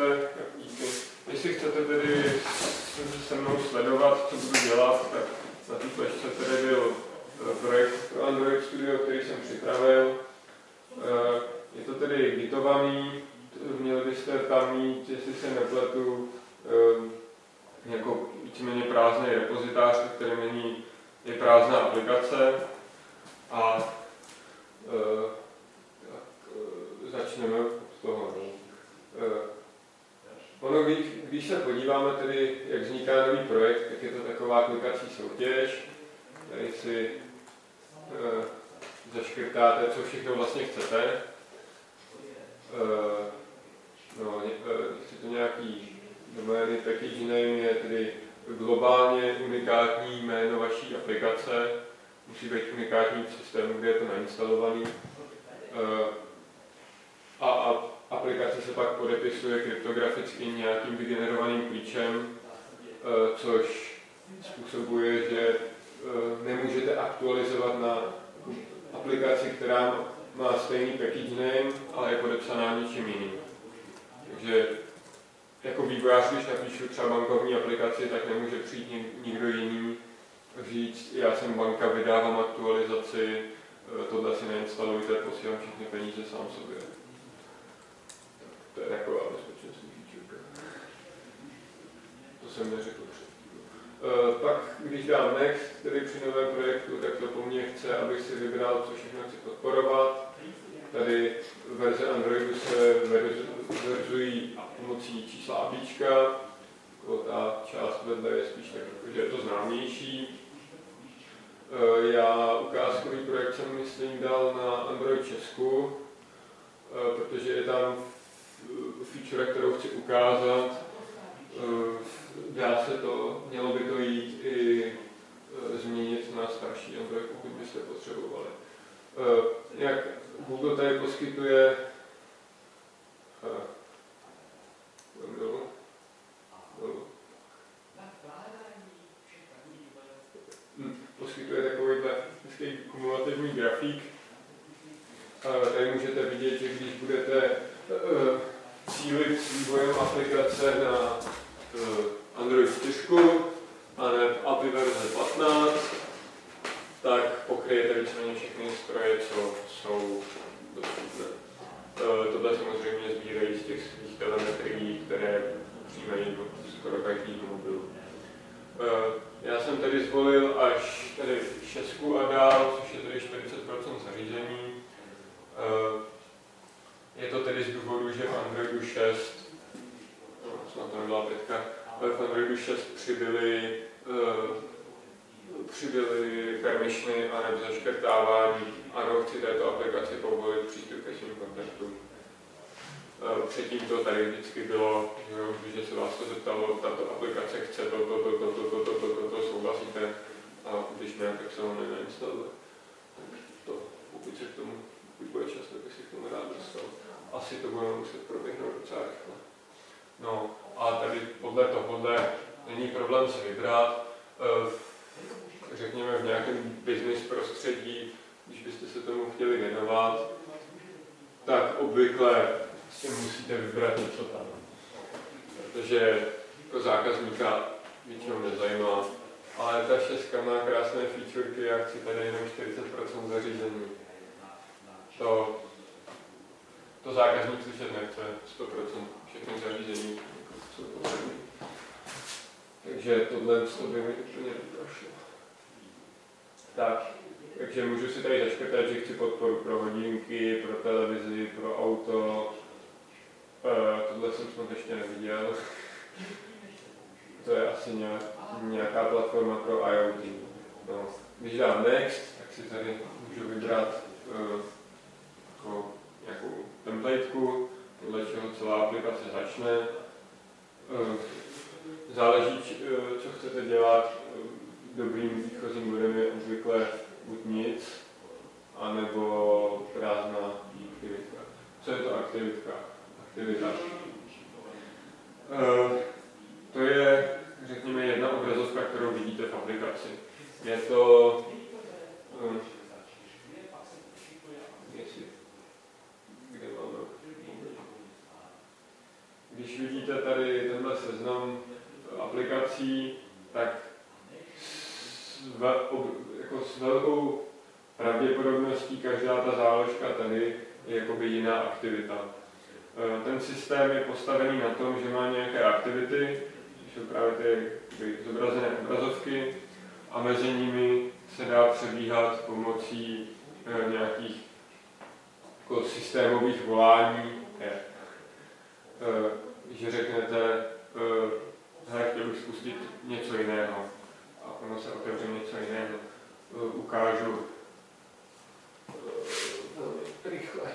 chcete tedy se mnou sledovat, co budu dělat, tak na té flešce tady byl projekt pro Android Studio, který jsem připravil. Je to tedy gitovaný, měli byste tam mít, jestli se nepletu, jako víceméně prázdný repozitář, který je prázdná aplikace. A začneme z toho. Když se podíváme tedy, jak vzniká nový projekt, tak je to taková klikací soutěž. Tady si zaškrtáte, co všechno vlastně chcete. Chcete nějaký domény, package name je tedy globálně unikátní jméno vaší aplikace. Musí být unikátní v systému, kde je to nainstalovaný. A aplikace se pak podepisuje kryptograficky nějakým vygenerovaným klíčem, což způsobuje, že nemůžete aktualizovat na aplikaci, která má stejný package name, ale je podepsaná něčím jiným. Takže jako vývojář, když napíšu třeba bankovní aplikaci, tak nemůže přijít nikdo jiný říct, já jsem banka, vydávám aktualizaci, tohle si nainstalujte, posílám všechny peníze sám sobě. To je taková bezpečnostní feature. To jsem neřekl předtím. Pak, když dám next, tedy při novém projektu, tak to po mně chce, abych si vybral, co všechno chci podporovat. Tady verze Androidu se verzují pomocí čísla APIčka. Ta část vedle je spíš tak, že je to známější. Já ukázkový projekt jsem, myslím, dal na Android Česku, protože je tam feature, kterou chci ukázat. Dá se to, mělo by to jít i změnit na starší Android, pokud byste potřebovali. Jak Google tady poskytuje poskytuje takovýhle kumulativní grafík. Tady můžete vidět, že když budete cílit s vývojem aplikace na Android 4 a ne API verze 15, tak pokryjete víceméně všechny stroje, co jsou dostupné. Tohle samozřejmě sbírají z těch svých telemetrií, které přijímají skoro každý mobil. Já jsem tady zvolil až tady 6 a dál, což je tady 40% zařízení. Je to tedy z důvodu, že v Androidu 6, snad to nebyla 5, ale v Androidu 6 přibyly permissiony a nebo zaškrtávání. Ano, chci této aplikaci povolit přístup ke svým kontaktům. Předtím to tady vždycky bylo, že se vás to zeptalo, tato aplikace chce to souhlasíte, a když ne, tak se ho nenainstaluje. To, pokud se k tomu, pokud bude čas, tak bych si k tomu rád dostal. Asi to budeme muset proběhnout docela rychle. No a tady podle tohohle není problém se vybrat. Řekněme v nějakém business prostředí, když byste se tomu chtěli věnovat, tak obvykle si musíte vybrat něco tam. Protože jako zákazníka většinou nezajímá, ale ta 6 má krásné featurky, já chci tady jenom 40% zařízení. To zákazník slyšet nechce, 100% všechny zařízení jsou potřebné. Takže tohle by mi úplně neprošlo. Takže můžu si tady zaškrtat, že chci podporu pro hodinky, pro televizi, pro auto. Tohle jsem snad ještě neviděl. To je asi nějaká platforma pro IoT. No. Když dám Next, tak si tady můžu vybrat nějakou templateku, podle čeho celá aplikace začne. Záleží, co chcete dělat. Dobrým výchozím bodem je obvykle buď nic, anebo prázdná aktivitka. Co je to aktivita? To je, řekněme, jedna obrazovka, kterou vidíte v aplikaci. Je to kde máme? Když vidíte tady tenhle seznam aplikací, tak s velkou pravděpodobností každá ta záložka tady je jakoby jiná aktivita. Ten systém je postavený na tom, že má nějaké aktivity, jsou právě ty zobrazené obrazovky, a mezi nimi se dá přebíhat pomocí nějakých jako systémových volání, že řeknete, chtěl bych spustit něco jiného a ono se otevře něco jiného. Ukážu rychle.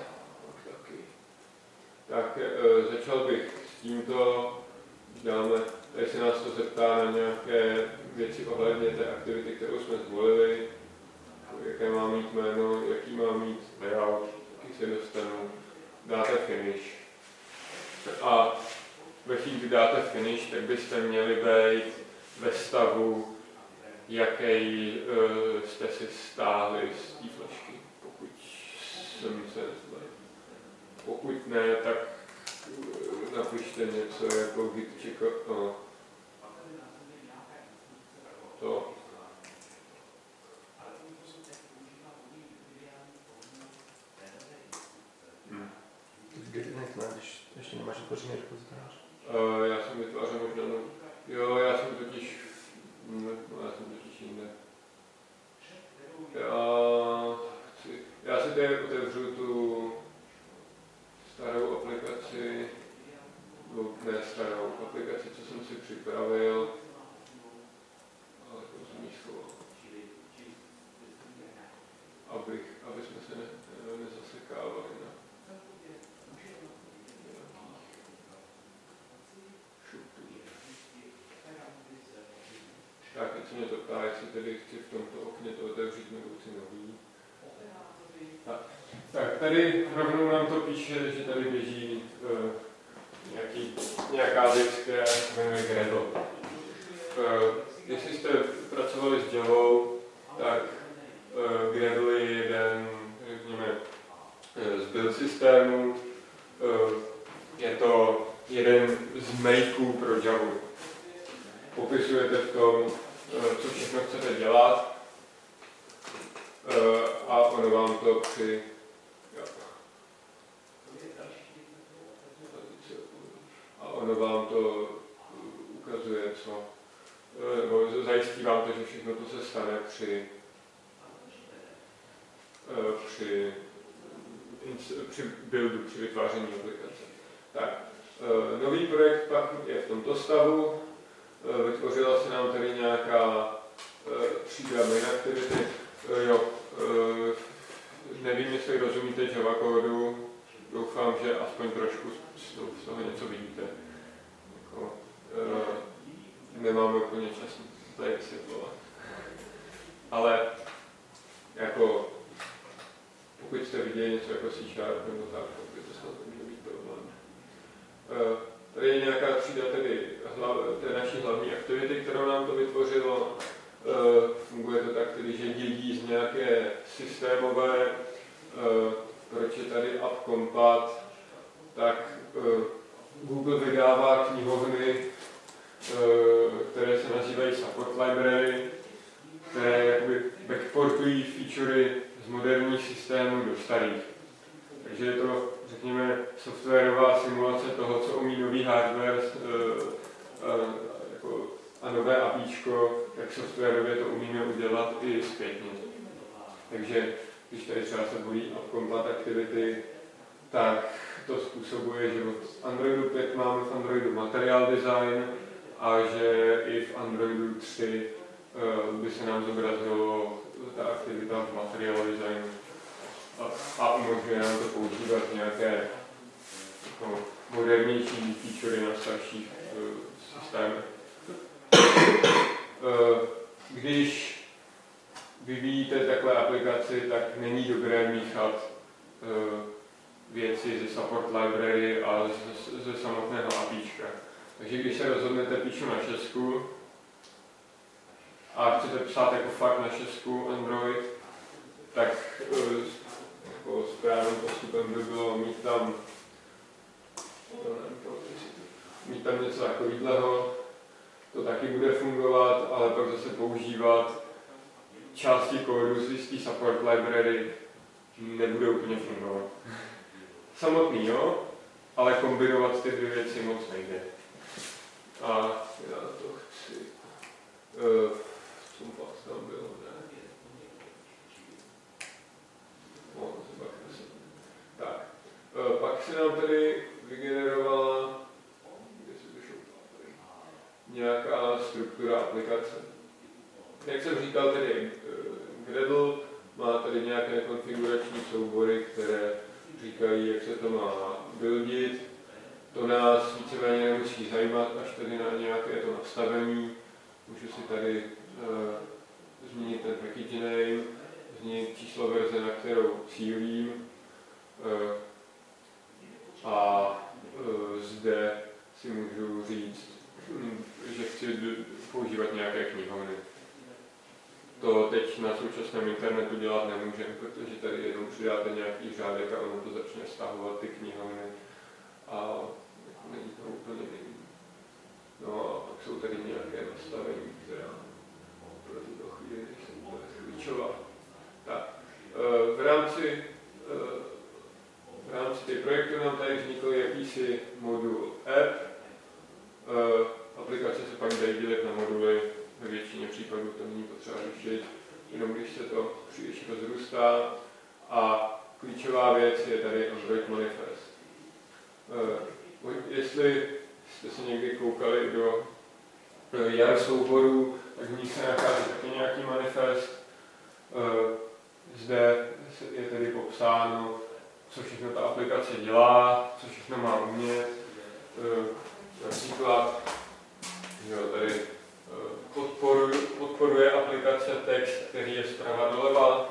Tak začal bych s tímto, tady se nás to zeptá na nějaké věci ohledně té aktivity, kterou jsme zvolili, jaké má mít jméno, jaký má mít layout, jaký se dostanu, dáte finish. A ve chvíli, kdy dáte finish, tak byste měli být ve stavu, jaký jste si stáhli z té flašky, pokud jsem se nezle. Pokud ne, tak napište něco jako git checkout. To. Když ještě nemáš vytvořený repozitář? Já jsem vytvářel možná, já jsem totiž jinde. Já si tady otevřu tu starou aplikaci, ne starou aplikaci, co jsem si připravil, ale to jsem ji schoval, aby jsme se nezasekávali. se mě to ptá, jestli tedy chci v tomto okně to otevřít nebo chci nový. Tak tady rovnou nám to píše, že tady běží nějaká věc, která se jmenuje Gradle. Jestli jste pracovali s Javou, tak Gradle je jeden, řekněme, z build systémů. Je to jeden z makeů pro Javu. Popisujete v tom, co všechno chcete dělat, a ono vám to ukazuje, co, nebo zajistí vám to, že všechno to se stane při buildu, při vytváření aplikace. Tak, nový projekt pak je v tomto stavu. Vytvořila se nám tady nějaká třída main activity. Nevím, jestli rozumíte Java kódu. Doufám, že aspoň trošku z toho něco vidíte. Jako, nemáme úplně čas tady vysvětlovat. Ale jako, pokud jste viděli něco jako C# nebo tak by to snad může být problém. Tady je nějaká třída té naší hlavní aktivity, kterou nám to vytvořilo. Funguje to tak, tedy, že dělí z nějaké systémové, proč je tady app compat, tak Google vydává knihovny, které se nazývají support library, které jakoby backportují featurey z moderních systémů do starých. Takže je to, řekněme, softwarová simulace toho, co umí nový hardware a nové APIčko, tak softwarově to umíme udělat i zpětně. Takže když tady třeba se volí app compat activity, tak to způsobuje, že od Androidu 5 máme v Androidu material design a že i v Androidu 3 by se nám zobrazilo ta aktivita v material designu a umožňuje nám to používat nějaké jako, modernější featurey na starších systémech. Když vyvíjíte takhle aplikaci, tak není dobré míchat věci ze support library a ze samotného APIčka. Takže když se rozhodnete píšu na Česku a chcete psát jako fakt na Česku Android, tak jako správným postupem by bylo mít tam něco takového. To taky bude fungovat, ale pak zase používat části kódu z jistý support library nebude úplně fungovat. Samotný jo, ale kombinovat ty dvě věci moc nejde. A já to chci... co pak tam bylo, ne? Tak, pak se nám tady vygenerovala nějaká struktura aplikace. Jak jsem říkal, tedy Gradle má tady nějaké konfigurační soubory, které říkají, jak se to má buildit. To nás víceméně nemusí zajímat, až tady na nějaké to nastavení. Můžu si tady změnit ten package name, změnit číslo verze, na kterou cílím. A zde si můžu říct, že chci používat nějaké knihovny. To teď na současném internetu dělat nemůžeme, protože tady jenom přidáte nějaký řádek a ono to začne stahovat ty knihovny a není to úplně nejde. No a pak jsou tady nějaké nastavení, která pro tuto chvíli nejsou úplně klíčová. Tak, v rámci těch projektů nám tady vznikl jakýsi modul app. Aplikace se pak dají dělit na moduly, ve většině případů to není potřeba řešit, jenom když se to příliš rozrůstá. A klíčová věc je tady Android Manifest. Jestli jste se někdy koukali do JAR souborů, tak v nich se nachází taky nějaký manifest. Zde je tedy popsáno, co všechno ta aplikace dělá, co všechno má umět. Například tady podporuje podporuje aplikace text, který je zprava doleva.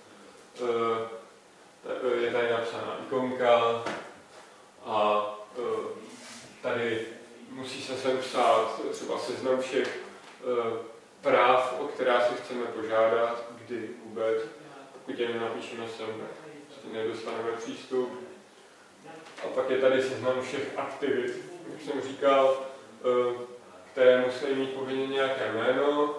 Je tady napsána ikonka a tady musí se sem psát třeba seznam všech práv, o která si chceme požádat, kdy vůbec. Pokud je nenapíšeme sem, tak nedostaneme přístup. A pak je tady seznam všech aktivit, jak jsem říkal, které musí mít povinně nějaké jméno.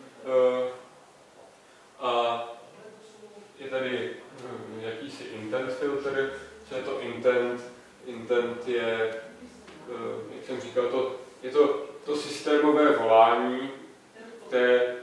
A je tady jakýsi intent filter. Co je to intent? Intent je, jak jsem říkal, je to systémové volání, které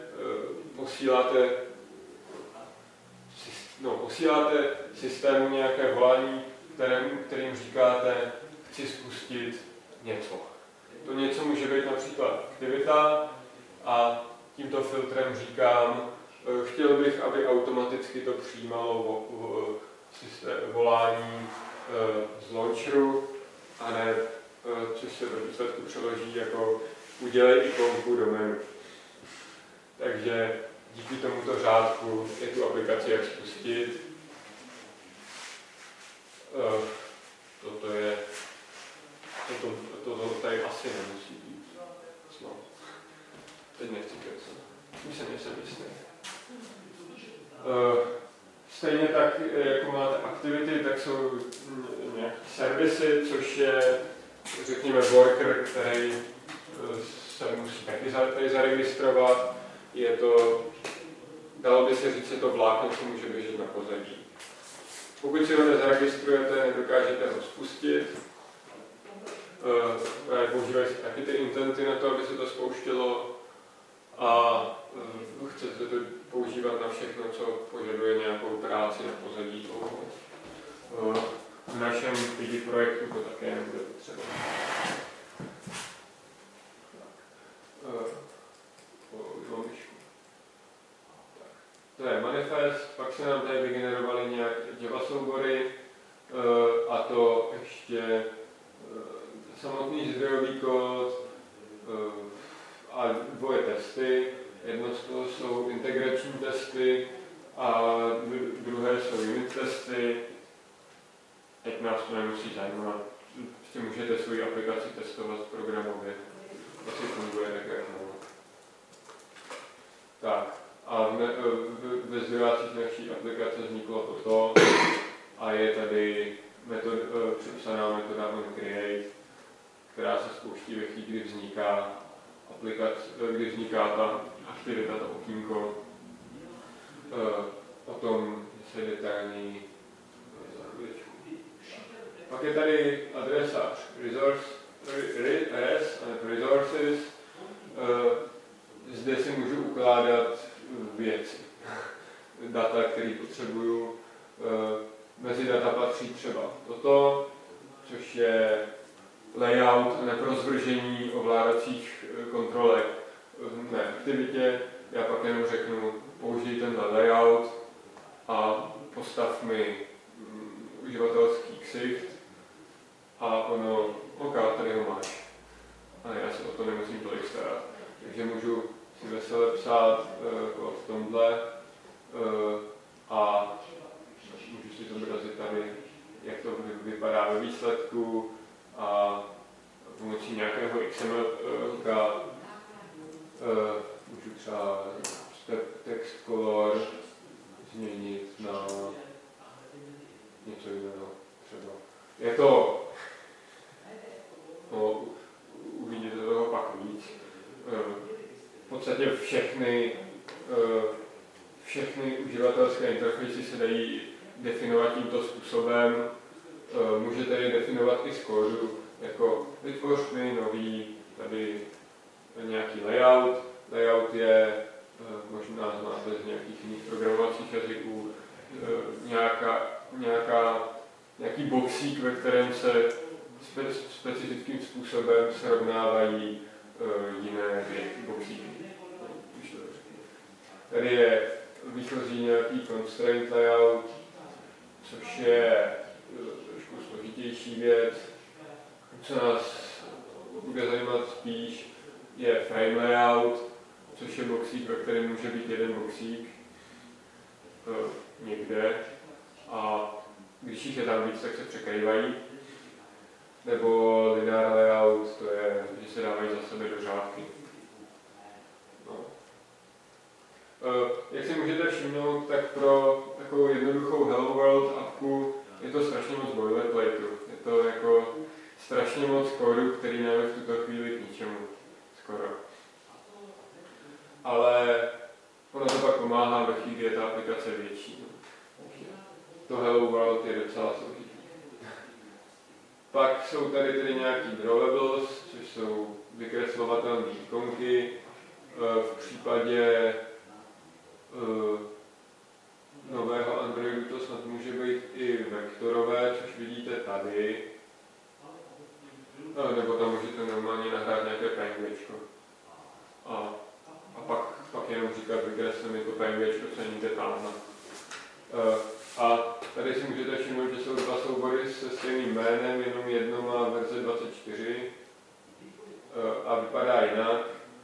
posíláte systému nějaké volání, kterým říkáte, chci spustit něco. To něco může být například aktivita a tímto filtrem říkám, chtěl bych, aby automaticky to přijímalo volání z launcheru, a ne, což se do výsledku přeloží jako udělej ikonku do menu. Takže díky tomuto řádku je tu aplikaci jak spustit. Toto tady asi nemusí být. No. Teď nechci kecat. Nejsem jistý. Stejně tak, jako máte aktivity, tak jsou nějaké servisy, což je, řekněme, worker, který se musí taky tady zaregistrovat. Je to, dalo by se říct, je to vlákno, co může běžet na pozadí. Pokud si ho nezaregistrujete, nedokážete ho spustit. Používají se taky ty intenty na to, aby se to spouštělo. A chcete to používat na všechno, co požaduje nějakou práci na pozadí toho. V našem Pidi projektu to také nebude potřeba. To je manifest, pak se nám tady vygenerovaly nějaké Java soubory, a to ještě samotný zdrojový kód a dvoje testy. Jedno z toho jsou integrační testy a druhé jsou unit testy. Teď nás to nemusí zajímat. Prostě můžete svoji aplikaci testovat programově. Asi funguje tak, jak má. Tak. A ve zdrojovacích naší aplikace vzniklo toto a je tady přepsaná metoda onCreate, která se spouští ve chvíli, kdy vzniká ta aktivita, to okýnko. O tom se detailní za chvíličku. Pak je tady adresář resources. Zde si můžu ukládat věci, data, které potřebuju. Mezi data patří třeba toto, což je layout a neprozvržení ovládacích kontrolek v mé aktivitě. Já pak jenom řeknu, použij tenhle layout a postav mi uživatelský ksicht a ono, OK, tady ho máš. Ale já se o to nemusím tolik starat. Takže můžu si vesele psát v tomhle a můžu si zobrazit tady, jak to vypadá ve výsledku a pomocí nějakého XML můžu třeba text color změnit na něco jiného třeba. Je to, uvidíte toho pak víc. V podstatě všechny uživatelské interfejsy se dají definovat tímto způsobem. Můžete je definovat i z kódu, jako vytvoř mi nový tady nějaký layout. Layout je, možná znáte z nějakých jiných programovacích jazyků, nějaký boxík, ve kterém se specifickým způsobem srovnávají jiné boxíky. Tady je výchozí nějaký constraint layout, což je trošku složitější věc. Co nás bude zajímat spíš, je frame layout, což je boxík, ve kterém může být jeden boxík někde a když jich je tam víc, tak se překrývají. Nebo linear layout, to je, že se dávají za sebe do řádky. No. Jak si můžete všimnout, tak pro takovou jednoduchou Hello World appku je to strašně moc boilerplateu. Je to jako strašně moc kódu, který máme v tuto chvíli k ničemu. Skoro. Ale ono to pak pomáhá ve chvíli, je ta aplikace větší. To Hello World je docela složitý. Pak jsou tady tedy nějaký drawables, což jsou vykreslovatelné ikonky. V případě nového Androidu to snad může být i vektorové, což vidíte tady. Nebo tam můžete normálně nahrát nějaké PNGčko. A pak jenom říkat, vykresli mi to PNGčko, co je někde tamhle. A tady si můžete všimnout, že jsou dva soubory se stejným jménem, jenom jedno má verze 24 a vypadá jinak.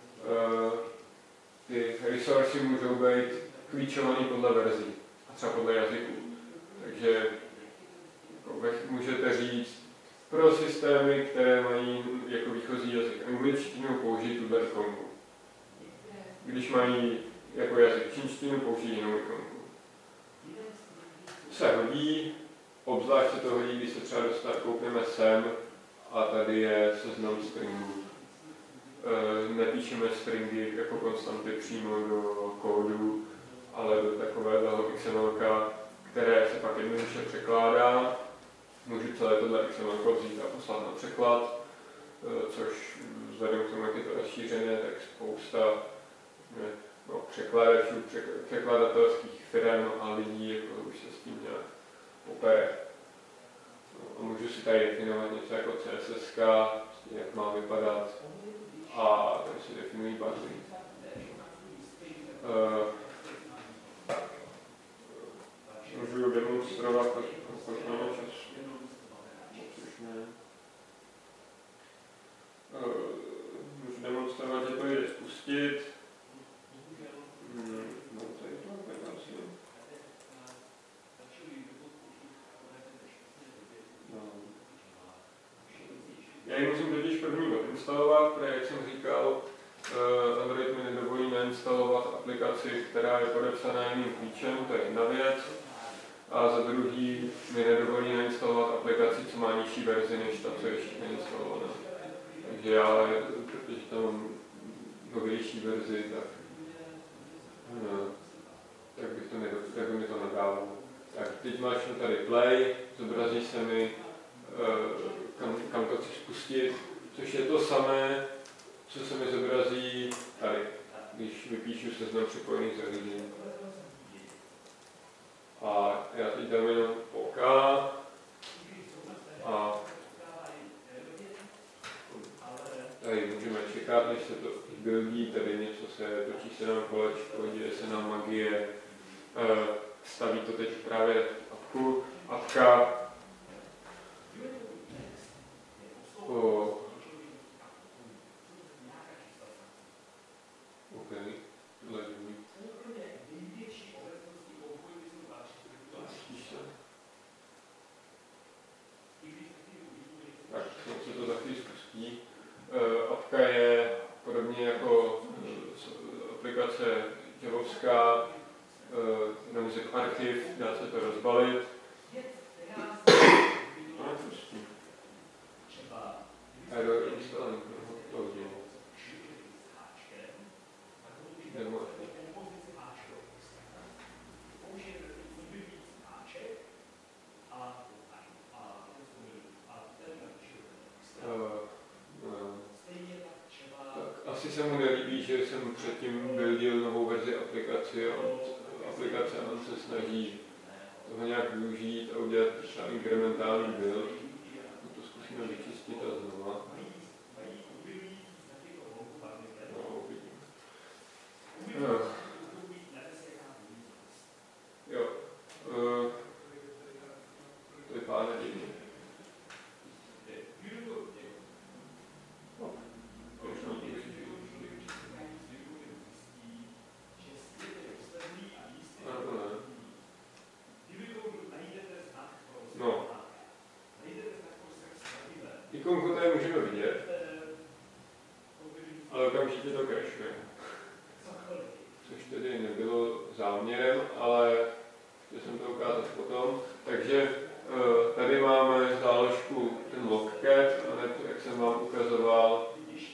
Ty resourcy můžou být klíčovaný podle verzí a třeba podle jazyků. Takže jako můžete říct, pro systémy, které mají jako výchozí jazyk angličtinu, použít tuhle ikonku. Když mají jako jazyk čínštinu, použít jinou ikonku. Se hodí, obzvlášť se to hodí, když se třeba koupíme sem a tady je seznam stringů. Nepíšeme stringy jako konstanty přímo do kódu, ale do takového XML, které se pak jednoduše překládá. Můžu celé tohle XML vzít a poslat na překlad, což vzhledem k tomu, jak je to rozšířené, tak spousta překladačů, překladatelských firm a lidí jako už se s tím nějak popere. A můžu si tady definovat něco jako CSS, jak má vypadat a tady si definují bazy. Můžu demonstrovat, kolik máme času. Můžu demonstrovat, že to jde spustit. No, tady to aplikaci. Já ji musím totiž první instalovat, protože jak jsem říkal, Android mi nedovolí nainstalovat aplikaci, která je podepsaná jiným klíčem, to je jedna věc. A za druhý mi nedovolí nainstalovat aplikaci, co má nižší verzi než ta, co je ještě nainstalovaná. Takže já, protože tam mám novější verzi, tak by mi to nedávalo. Tak teď máčnu tady play, zobrazí se mi, kam to chci spustit, což je to samé, co se mi zobrazí tady, když vypíšu seznam připojených zařízení. A já teď dám jenom OK a tady můžeme čekat, než se to buildí, tady něco se točí se nám kolečko, děje se nám magie, staví to teď právě apka. OK, leží. Tak se to za chvíli spustí. Apka je podobně jako aplikace javovská, jenom zip archiv, dá se to rozbalit. Error installing, to udělám. Asi se mu nelíbí, že jsem předtím buildil novou verzi aplikace a on se snaží toho nějak využít a udělat třeba inkrementální build. To zkusíme vyčistit a znova. No, uvidím. Jo. To vypadá divně. ikonku tady můžeme vidět, ale okamžitě to crashuje. Což tedy nebylo záměrem, ale chtěl jsem to ukázat potom. Takže tady máme záložku ten logcat, a ne to, jak jsem vám ukazoval,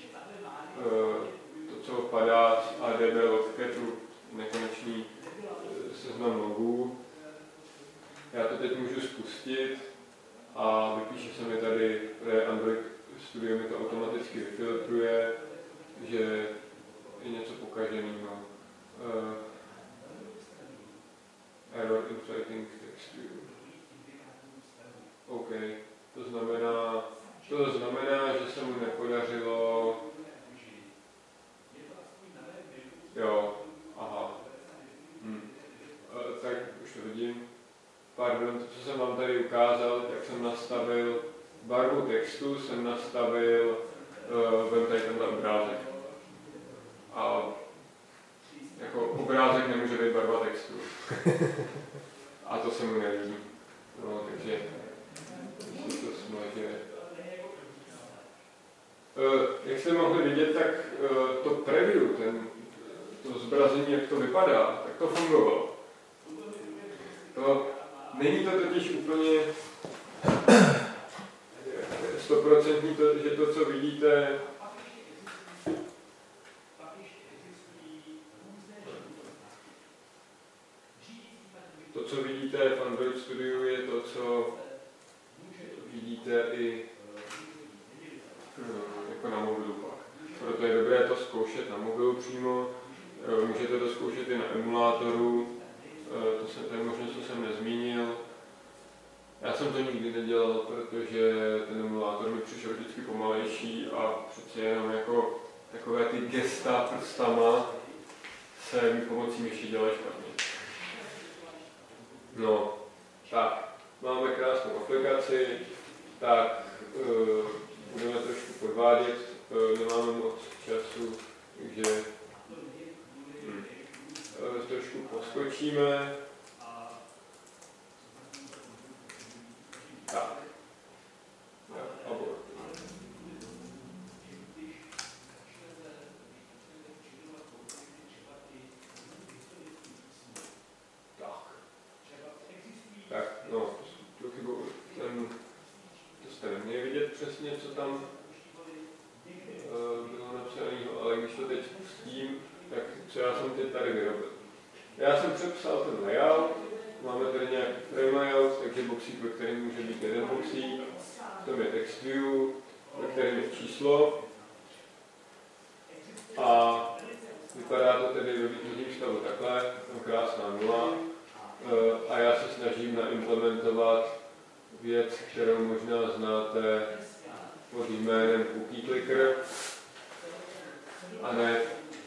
to, co padá z ADB logcatu, nekonečný seznam logů. Já to teď můžu spustit a vypíše se mi tady, protože Android Studio mi to automaticky vyfiltruje, že je něco pokaženého. Error inflating text view. OK, to znamená, že se mu nepodařilo. Jo, aha. Tak už to vidím. Pardon, to, co jsem vám tady ukázal, tak jsem nastavil barvu textu, jsem nastavil vem tady tenhle obrázek. A jako obrázek nemůže být barva textu. A to se mu nelíbí. No, takže si to smaže. Jak jste mohli vidět, tak to preview, to zobrazení, jak to vypadá, tak to fungovalo. Není to totiž úplně 100%, že to, co vidíte, v Android Studiu, je to, co vidíte i jako na mobilu pak. Proto je dobré to zkoušet na mobilu přímo, můžete to zkoušet i na emulátoru, to je možnost, co jsem nezmínil. Já jsem to nikdy nedělal, protože ten emulátor mi přišel vždycky pomalejší a přece jenom jako takové ty gesta prstama se mi pomocí myši dělají špatně. No, tak, máme krásnou aplikaci, tak budeme trošku podvádět, nemáme moc času, takže trošku poskočíme. Tak. Tak, no, tu chybu, to jste neměli vidět přesně, co tam bylo napsané, ale když to teď spustím, tak co já jsem teď tady vyrobil. Já jsem přepsal ten layout, máme tady nějaký frame layout, takže boxík, ve kterém může být jeden boxík, v tom je text view, ve kterém je číslo a vypadá to tedy ve výchozím stavu takhle, tam krásná nula a já se snažím naimplementovat věc, kterou možná znáte pod jménem cookie clicker a ne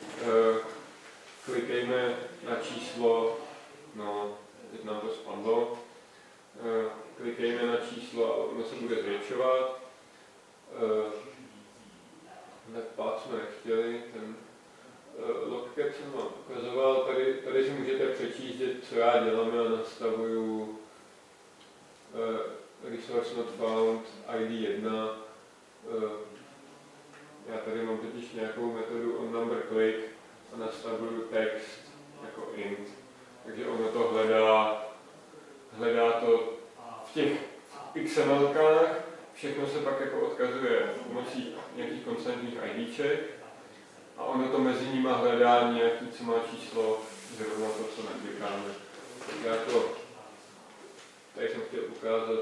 klikejme na číslo, no, teď nám to spadlo, klikejme na číslo a ono se bude zvětšovat. Pad jsme nechtěli, ten logcat jsem vám ukazoval, tady si můžete přečíst, co já dělám, já nastavuju resource not found ID 1. Já tady mám totiž nějakou metodu on number click a nastavuju text jako int. Takže ono to hledá to v těch XML-kách, všechno se pak jako odkazuje pomocí nějakých konstantních IDček a ono to mezi nimi hledá nějaký, co má číslo, zrovna to, co neklikáme. Tak já to, tady jsem chtěl ukázat,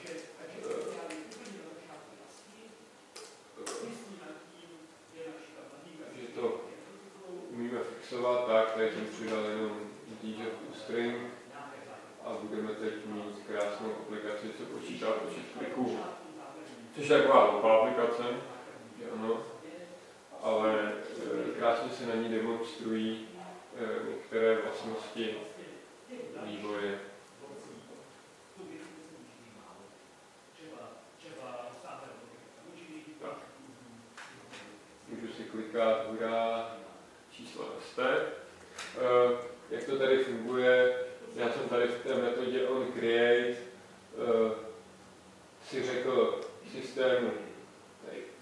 že to umíme fixovat tak, tady jsem přidal jenom integer string a budeme teď mít krásnou aplikaci, co počítá počet kliků. Což je taková hloupá aplikace, ano, ale krásně se na ní demonstrují některé vlastnosti vývoje. Tak. Můžu si klikat, hurá, číslo ST. Jak to tady funguje? Já jsem tady v té metodě onCreate si řekl systému,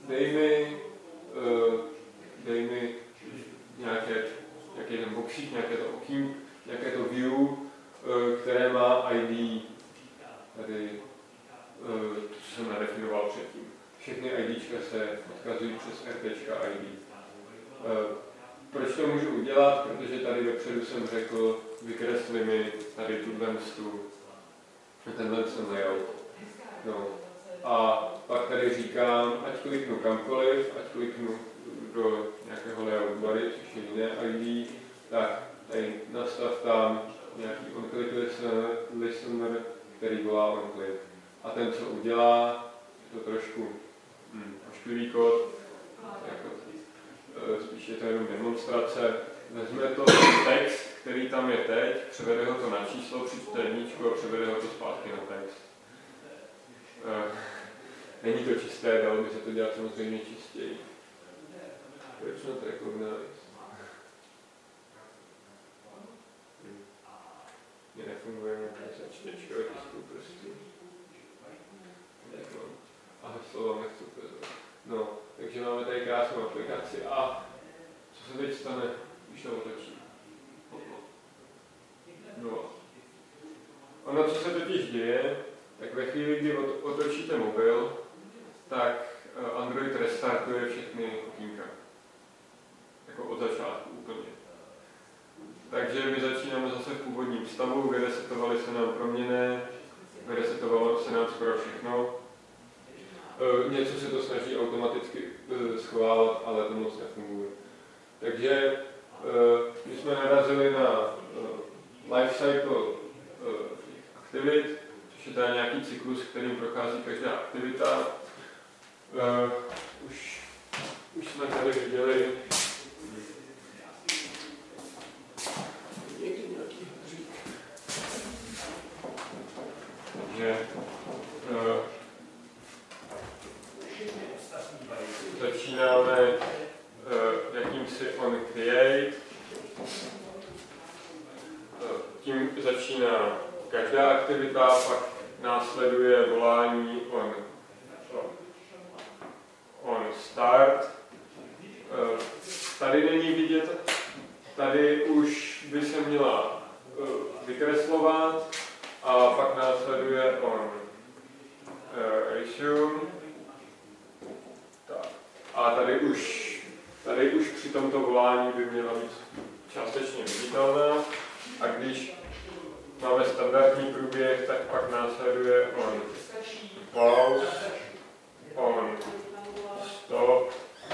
dej mi nějaký ten boxík, nějaké to okýnko, nějaké to view, které má ID, tady, co jsem nadefinoval předtím. Všechny IDčka se odkazují přes RTčka-ID. Proč to můžu udělat? Protože tady vepředu jsem řekl, vykresli mi tady tenhle layout. No. A pak tady říkám, ať kliknu kamkoliv, ať kliknu do nějakého layout body, což je jiné ID, tak tady nastav tam nějaký on-click listener, který volá on-click. A ten, co udělá, je to trošku ošklivý kód, jako, spíš je to jenom demonstrace, vezme to text, který tam je teď, převede ho to na číslo, přečte jedničku a převede ho to zpátky na text. Není to čisté, dalo by se to dělat samozřejmě čistěji. Proč not recognize? Mně nefunguje nějaké čtečko tisku prostě. A heslo vám nechci ukazovat. No, takže máme tady krásnou aplikaci a co se teď stane, když to otočí? No. Ono, co se totiž děje, tak ve chvíli, kdy otočíte mobil, tak Android restartuje všechny okýnka. Jako od začátku úplně. Takže my začínáme zase v původním stavu, vyresetovaly se nám proměnné, vyresetovalo se nám skoro všechno. Něco se to snaží automaticky schovávat, ale to moc nefunguje. Takže my jsme narazili na lifecycle aktivit, což je teda nějaký cyklus, kterým prochází každá aktivita. Už jsme tady viděli někdy nějaký hřík. Takže začínáme jakýmsi onCreate. Tím začíná každá aktivita, pak následuje volání on start. Tady není vidět, tady už by se měla vykreslovat a pak následuje on resume. Tak. A tady už při tomto volání by měla být částečně viditelná. A když máme standardní průběh, tak pak následuje on pause, on stop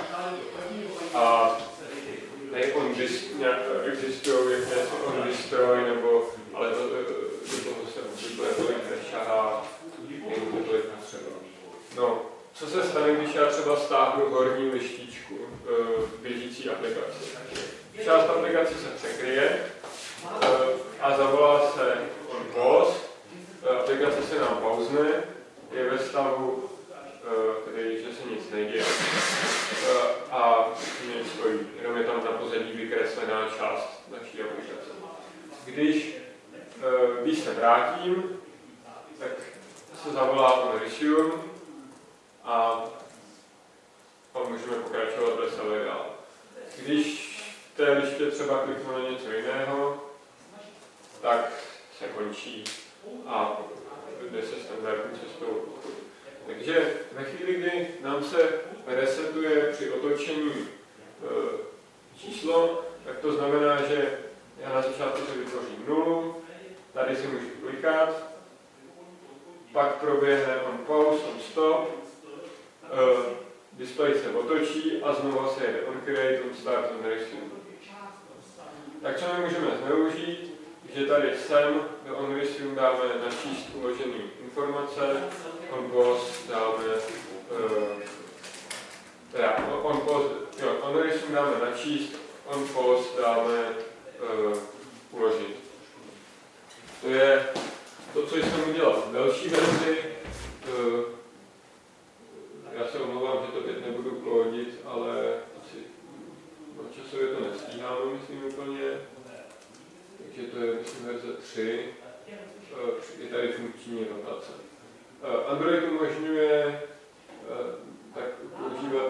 a tady on existují jakési on destroy, nebo, ale do toho se obvykle tolik nešahá, není to tolik potřeba. No, co se stane, když já třeba stáhnu horní lištičku běžící aplikaci? Část aplikace se překryje a zavolá se on pause, aplikace se nám pauzne, je ve stavu, tedy, že se nic neděje a nic stojí, jenom je tam na pozadí vykreslená část naší aplikace. Když se vrátím, tak se zavolá on resume a můžeme pokračovat veselé dál. Když v té liště třeba kliknu na něco jiného, tak se končí a jde se standardní cestou. Takže ve chvíli, kdy nám se resetuje při otočení číslo, tak to znamená, že já na začátku se vytvořím nulu, tady si můžu klikat, pak proběhne on pause, on stop, display se otočí a znovu se jede on create, on start, on resume. Tak co my můžeme zneužít, že tady sem do on resume dáme načíst uložené informace, on pause dáme on resume dáme načíst, on pause dáme uložit. To je to, co jsem udělal v další verzi. Já se omlouvám, že to teď nebudu kódit, ale asi časově to nestíháme, myslím úplně. Takže to je, myslím, verze 3. Je tady funkční rotace. Android umožňuje tak používat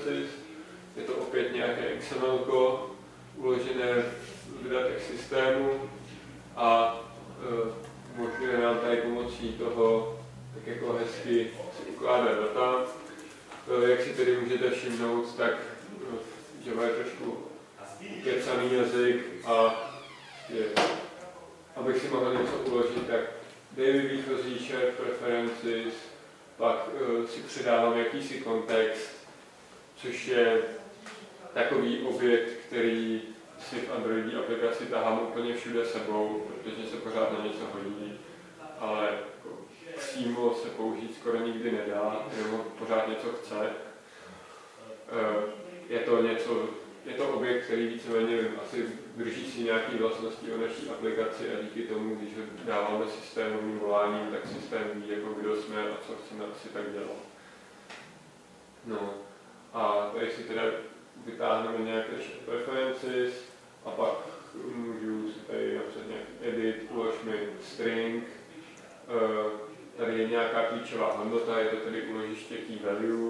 Preferences. Je to opět nějaké XML uložené v datech systému a umožňuje nám tady pomocí toho tak jako hezky si ukládat data. Jak si tedy můžete všimnout, tak Java je trošku ukecaný jazyk a abych si mohl něco uložit, tak daily výchozí shared preferences, pak si předávám jakýsi kontext, což je takový objekt, který si v Androidí aplikaci tahám úplně všude sebou, protože se pořád na něco hodí, ale jako přímo se použít skoro nikdy nedá, jenom pořád něco chce. Je to objekt, který víceméně asi drží si nějaké vlastnosti o naší aplikaci a díky tomu, když ho dáváme systémovým voláním, tak systém ví, jako kdo jsme a co chceme asi tak dělat. No a tady si teda vytáhneme nějaké preferences a pak můžu si tady napsat nějaký edit, ulož mi string. Tady je nějaká klíčová hodnota, je to tedy uložiště key value.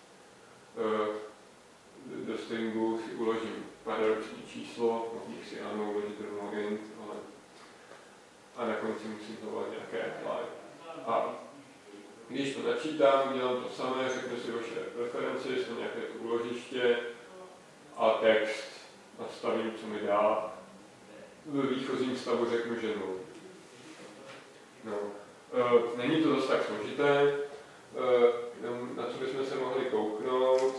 Do stringu si uložím paradoxní číslo, mohl bych si ano uložit rovnou int, ale a na konci musím zavolat nějaké apply. A když to načítám, dělám to samé, řeknu si vaše preference, jsou nějaké to uložiště a text nastavím, co mi dá. V výchozím stavu řeknu, že no. Není to dost tak složité, na co bychom se mohli kouknout.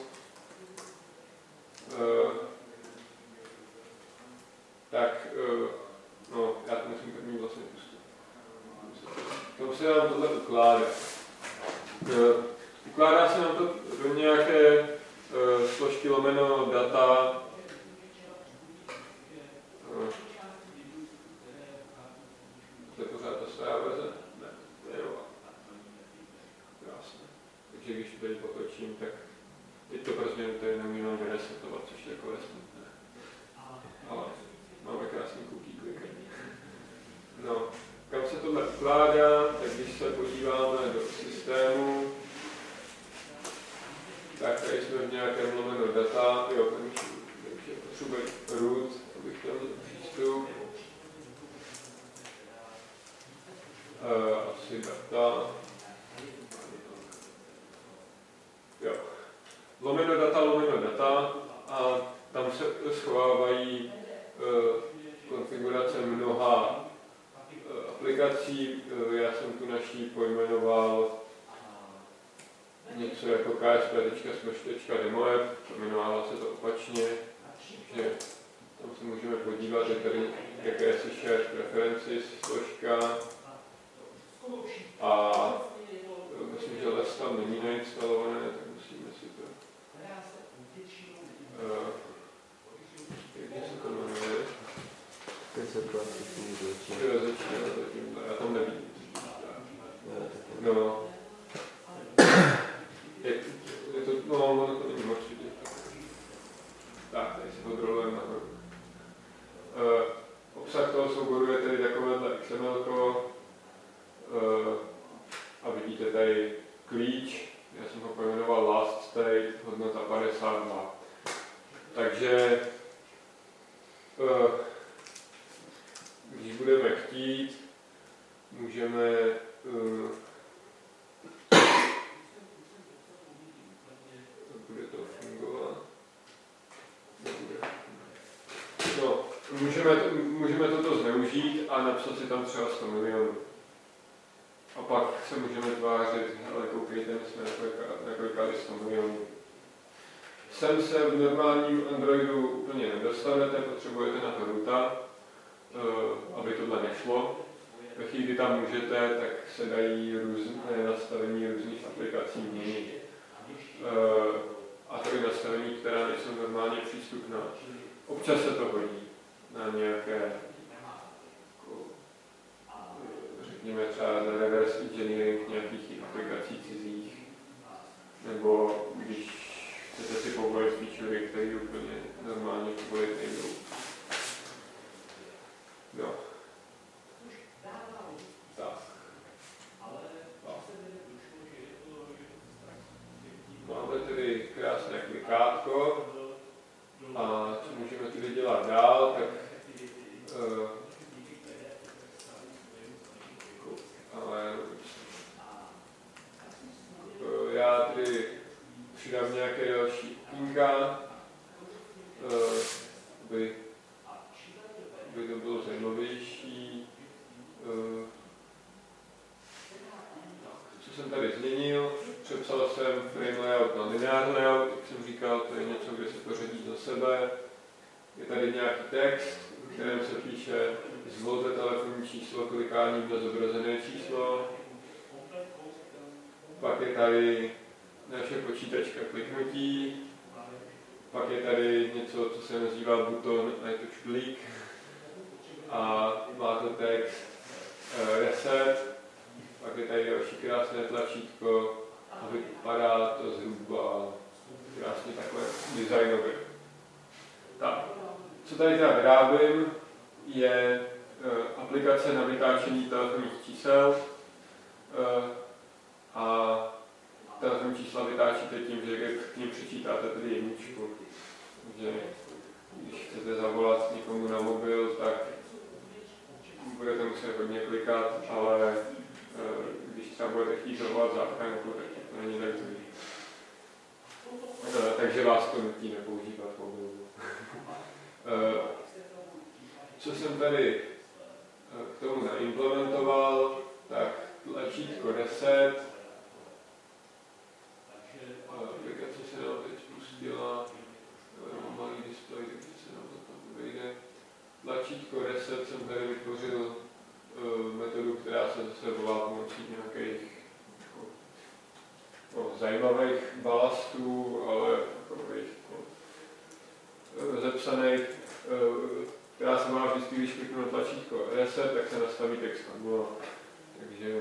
Já to musím první vlastně pustit. Tam se nám tohle ukládá. Ukládá se nám to do nějaké složky lomeno data. To je pořád ta stará verze? Ne, to je nová. Krásně. Takže když tady potočím, tak teď to pro změnu tady nemůžeme vyresetovat, což je takové smutné. Ale máme krásný cookie clicker. No, kam se tohle ukládá, tak když se podíváme do systému, tak tady jsme v nějakém lomeno data, takže potřebuji root, abych tam měl přístup. Asi data. Jo. Lomeno data a tam se schovávají konfigurace mnoha aplikací. Já jsem tu naší pojmenoval něco jako ksp.smash.demoapp, pojmenovalo se to opačně, že tam se můžeme podívat, že tady jakési shared preferences složka a myslím, že les tam není nainstalované, tak musíme si to jak se to jmenuje? Já tam nevidím. No. Ono to není moc vidět. Tak, tady si podrolujeme nahoru. Obsah toho souboru je tedy takovéhle XML a vidíte tady klíč, já jsem ho pojmenoval last state, hodnota 52. Takže když budeme chtít, můžeme bude to fungovat? No, můžeme toto zneužít a napsat si tam třeba 100 milionů. A pak se můžeme tvářit, ale koukejte, my jsme naklikali 100 milionů. Sem se v normálním Androidu úplně nedostanete, potřebujete na to roota, aby tohle nešlo. Ve chvíli, kdy tam můžete, tak se dají různé nastavení různých aplikací měnit. A to je nastavení, která nejsou normálně přístupná. Občas se to hodí na nějaké, řekněme třeba na reverse engineering nějakých aplikací cizích, nebo když chcete si povolit feature, které úplně normálně povolit nejdou. No. Tak. Máme tedy krásné kliky. klikátko. A co můžeme tedy dělat dál, tak já tedy přidám nějaké další okýnka, aby to bylo zajímavější. Co jsem tady změnil, přepsal jsem frame layout na lineární layout, jak jsem říkal, to je něco, kde se to řadí za sebe. Je tady nějaký text, v kterém se píše zvolte telefonní číslo klikáním na zobrazené číslo. Pak je tady naše počítačka kliknutí. Pak je tady něco, co se nazývá buton iTouch a má to text reset. Pak je tady další krásné tlačítko a vypadá to zhruba krásně takhle designově. Tak, co tady teda vyrábím, je aplikace na vytáčení telefonních čísel a telefonní čísla vytáčíte tím, že k ním přičítáte tedy jedničku. Takže když chcete zavolat někomu na mobil, tak budete muset hodně klikat, ale když třeba budete chtít zavolat záchranku, tak to není tak zlý. Takže vás to nutí nepoužívat mobil. Co jsem tady k tomu naimplementoval, tak tlačítko reset. Aplikace se nám teď spustila, malý display, takže se nám to tam vejde. Tlačítko reset jsem tady vytvořil metodu, která se zase volá pomocí nějakých zajímavých balastů, ale takových zepsaných, která se má vždycky, když kliknu na tlačítko reset, tak se nastaví text na 0. Takže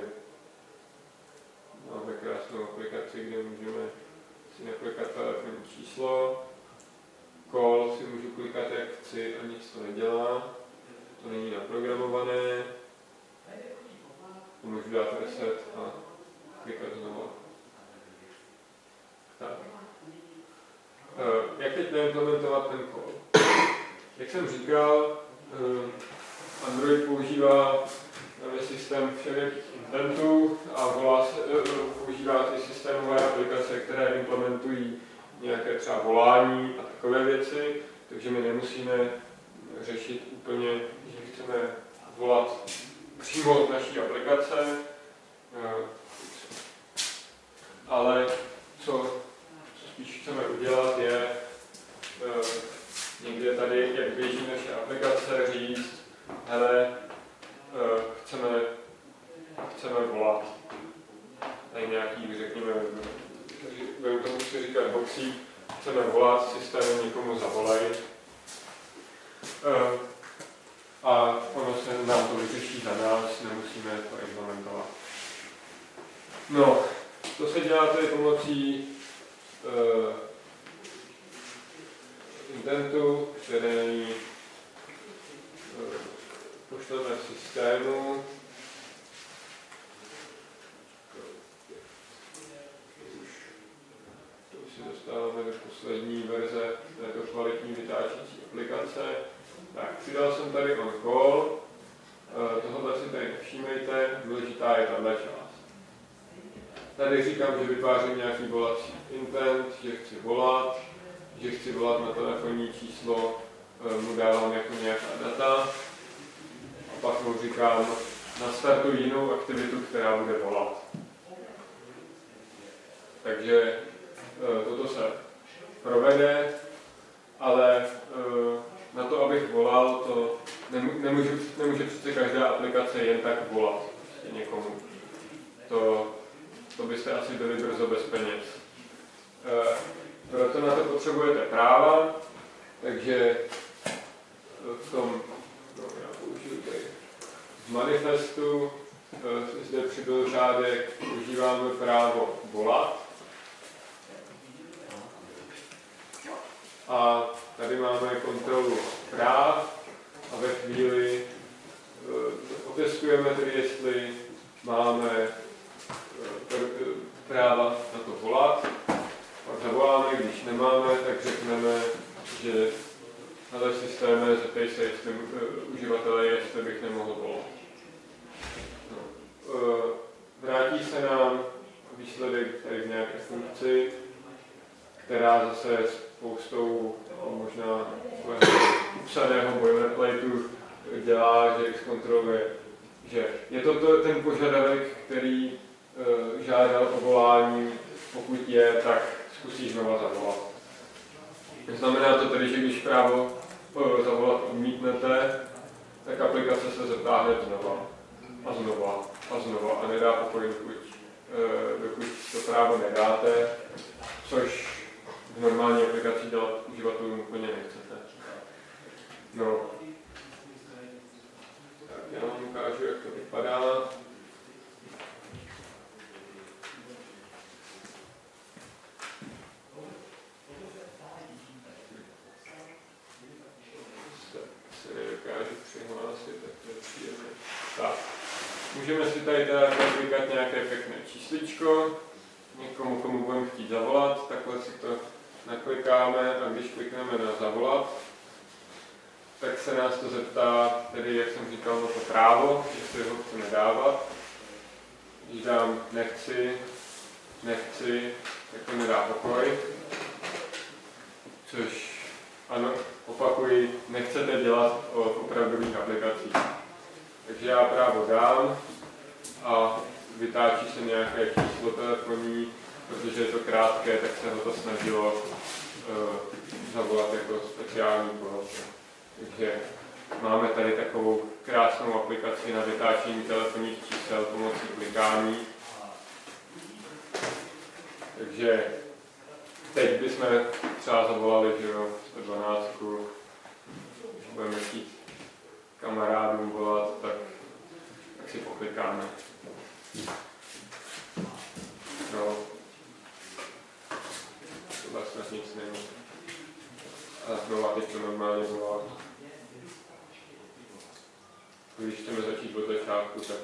máme krásnou aplikaci, kde můžeme si naklikat telefonní číslo. Call si můžu klikat jak chci a nic to nedělá. To není naprogramované. Můžu dát reset a klikat znovu. Tak. Jak teď naimplementovat ten call? Jak jsem říkal, Android používá systém všelijakých intentů a používá ty systémové aplikace, které implementují nějaké třeba volání a takové věci, takže my nemusíme řešit úplně, že chceme volat přímo od naší aplikace, ale co spíš chceme udělat je někde tady, jak běží naše aplikace, říct, hele, chceme volat. Tady nějaký, řekněme, budeme tomu si říkat boxík, chceme volat, systému někomu zavolej. A ono se nám to vyřeší za nás, nemusíme to implementovat. No, to se dělá tady pomocí intentu, který pošleme v systému. To už se dostáváme do poslední verze této kvalitní vytáčící aplikace. Tak, přidal jsem tady on call. Tohle si tady nevšímejte, důležitá je tahle část. Tady říkám, že vytvářím nějaký volací intent, že chci volat na telefonní číslo, mu dávám jako nějaká data a pak mu říkám, nastartuj jinou aktivitu, která bude volat. Takže toto se provede, ale na to, abych volal, to nemůže přece každá aplikace jen tak volat někomu. To byste asi byli brzo bez peněz. Proto na to potřebujete práva, takže v tom, já použiju tady z manifestu, zde přibyl řádek, užíváme právo volat. A tady máme kontrolu práv a ve chvíli otestujeme tedy, jestli máme práva na to volat. Pak zavoláme, když nemáme, se nám výsledek tady v nějaké funkci, která zase spoustou možná upsaného boilerplateu dělá, že zkontroluje, že je to ten požadavek, který žádal o volání, pokud je, tak zkusí znova zavolat. Znamená to tedy, že když právo zavolat odmítnete, tak aplikace se zeptá hned znova a znova a znova a nedá pokoj, dokud to právo nedáte, což v normální aplikaci dělat uživatelům úplně nechcete. No. Tak já vám ukážu, jak to vypadá. Se nedokážu přihlásit, tak to je příjemné. Tak. Můžeme si tady klikat nějaké pěkné čísličko, někomu, komu budeme chtít zavolat, takhle si to naklikáme a když klikneme na zavolat, tak se nás to zeptá, tedy jak jsem říkal, no to právo, jestli ho chceme dávat. Když dám nechci, tak to nedá pokoj. Což, ano, opakuji, nechcete dělat od opravdových aplikací. Takže já právo dám a vytáčí se nějaké číslo telefonní, protože je to krátké, tak se ho to snažilo zavolat jako speciální kód. Takže máme tady takovou krásnou aplikaci na vytáčení telefonních čísel pomocí klikání. Takže teď bychom třeba zavolali, že jo, 112, když budeme chtít kamarádům volat, tak si poklikáme. No. Tohle snad nic není. A znovu teď to normálně volá. Když chceme začít od začátku, tak...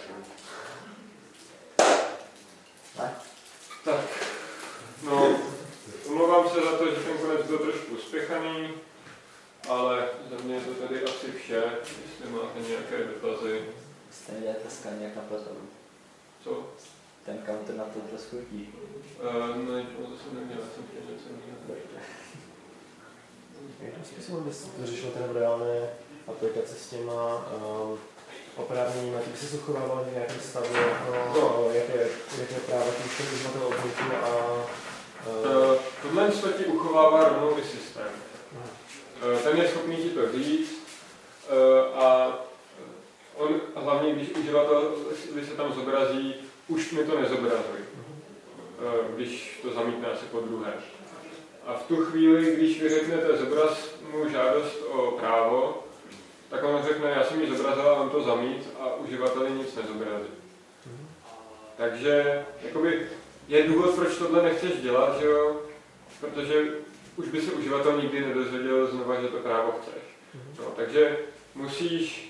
Tak. No, omlouvám se za to, že ten konec byl trošku uspěchaný, ale za mě je to tady asi vše, jestli máte nějaké dotazy. Stejně děláte skan jak na platformu. Co? Ten counter na to trošku chutí. Ne, to jsem neměl, já jsem chtěl něco jiného. Jakým způsobem bys vyřešil ten v reálné aplikace s těma oprávněníma? Ty by se uchovával v nějakém stavu, jaké práva tím uživatel odmítl a... Tohle ti uchovává rovnou i systém. Ten je schopný ti to říct a on hlavně, když uživatel se tam zobrazí, už mi to nezobrazuje, když to zamítne asi po druhé. A v tu chvíli, když vy řeknete zobraz mu žádost o právo, tak on řekne, já jsem ji zobrazil a on to zamít a uživateli nic nezobrazí. Takže jakoby, je důvod, proč tohle nechceš dělat, že jo? Protože už by se uživatel nikdy nedozvěděl znova, že to právo chceš. No, takže musíš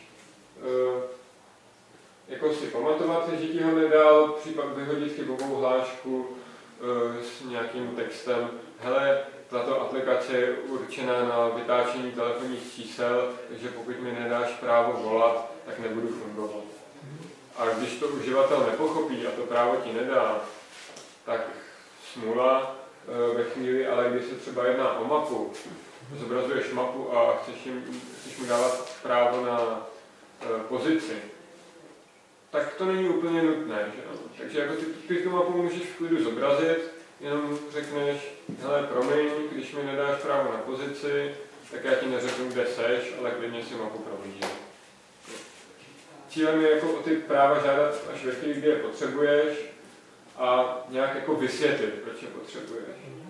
jako si pamatovat, že ti ho nedal, případ vyhodit chybovou hlášku s nějakým textem. Hele, tato aplikace je určená na vytáčení telefonních čísel, takže pokud mi nedáš právo volat, tak nebudu fungovat. A když to uživatel nepochopí a to právo ti nedá, tak smůla ve chvíli, ale když se třeba jedná o mapu, zobrazuješ mapu a chceš mu dávat právo na pozici, tak to není úplně nutné. Že? Takže jako ty tu mapu můžeš v klidu zobrazit, jenom řekneš, hele, promiň, když mi nedáš právo na pozici, tak já ti neřeknu, kde seš, ale klidně si mapu prohlížím. Cílem je jako o ty práva žádat až ve chvíli, kdy je potřebuješ a nějak jako vysvětlit, proč je potřebuješ.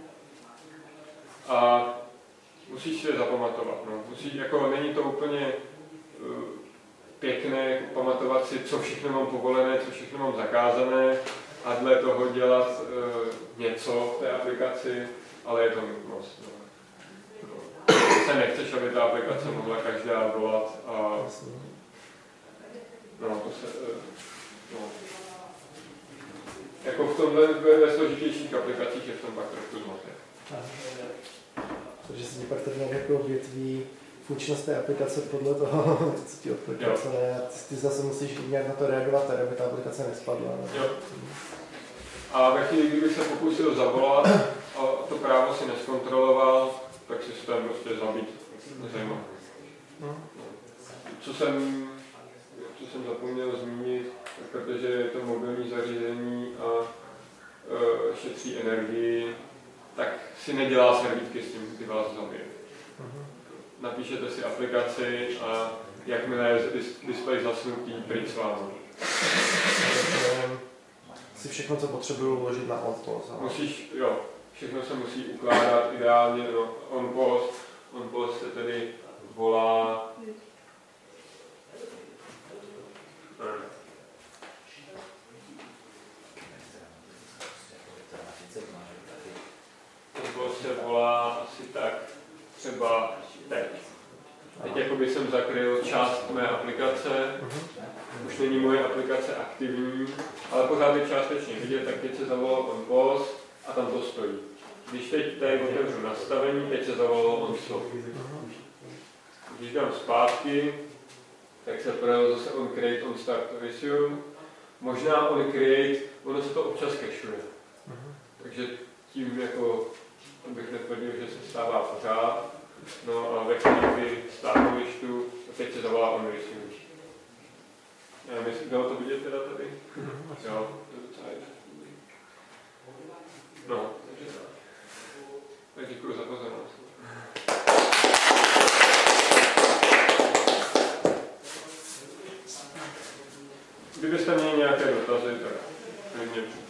A musíš si je zapamatovat. No. Není to úplně pěkné jako pamatovat si, co všechno mám povolené, co všechno mám zakázané a dle toho dělat něco v té aplikaci, ale je to nutnost. No. Se nechceš, aby ta aplikace mohla každá volat a jako v tomhle ve složitějších aplikacích je v tom pak trošku zmatek. Takže se ti pak tady nějak jako větví funkčnost té aplikace podle toho, co ti odkliká, co ne. Ty zase musíš nějak na to reagovat, tak aby ta aplikace nespadla. Jo. A ve chvíli, kdyby se pokusil zavolat a to právo si neskontroloval, tak systém prostě zabít. Nezajímá. Co jsem zapomněl zmínit, protože je to mobilní zařízení a šetří energii, tak si nedělá servítky s tím, kdy vás zabije. Napíšete si aplikaci a jakmile je displej zasnutý, pryč s vámi. Si všechno, co potřebuju, uložit na on-post. Musíš, jo, všechno se musí ukládat ideálně do on-post. On-post se tedy volá... On-post se volá asi tak třeba teď. Teď jakoby jsem zakryl část mé aplikace, už není moje aplikace aktivní, ale pořád je částečně vidět, tak teď se zavolal on-post a tam to stojí. Když teď tady otevřu nastavení, teď se zavolal on-stop. Když dám zpátky, tak se projel zase on-create, on-start, resume. Možná on-create, ono se to občas cacheuje. Takže tím jako bych netvrdil, že se stává pořád. No a ve chvíli stáhnu lištu, a teď se zavolá on-resume. Já myslím, bylo to vidět teda tady? Jo, to je docela jednoduché. No, takže tak. Tak děkuji za pozornost. Kdybyste měli nějaké dotazy, tak klidně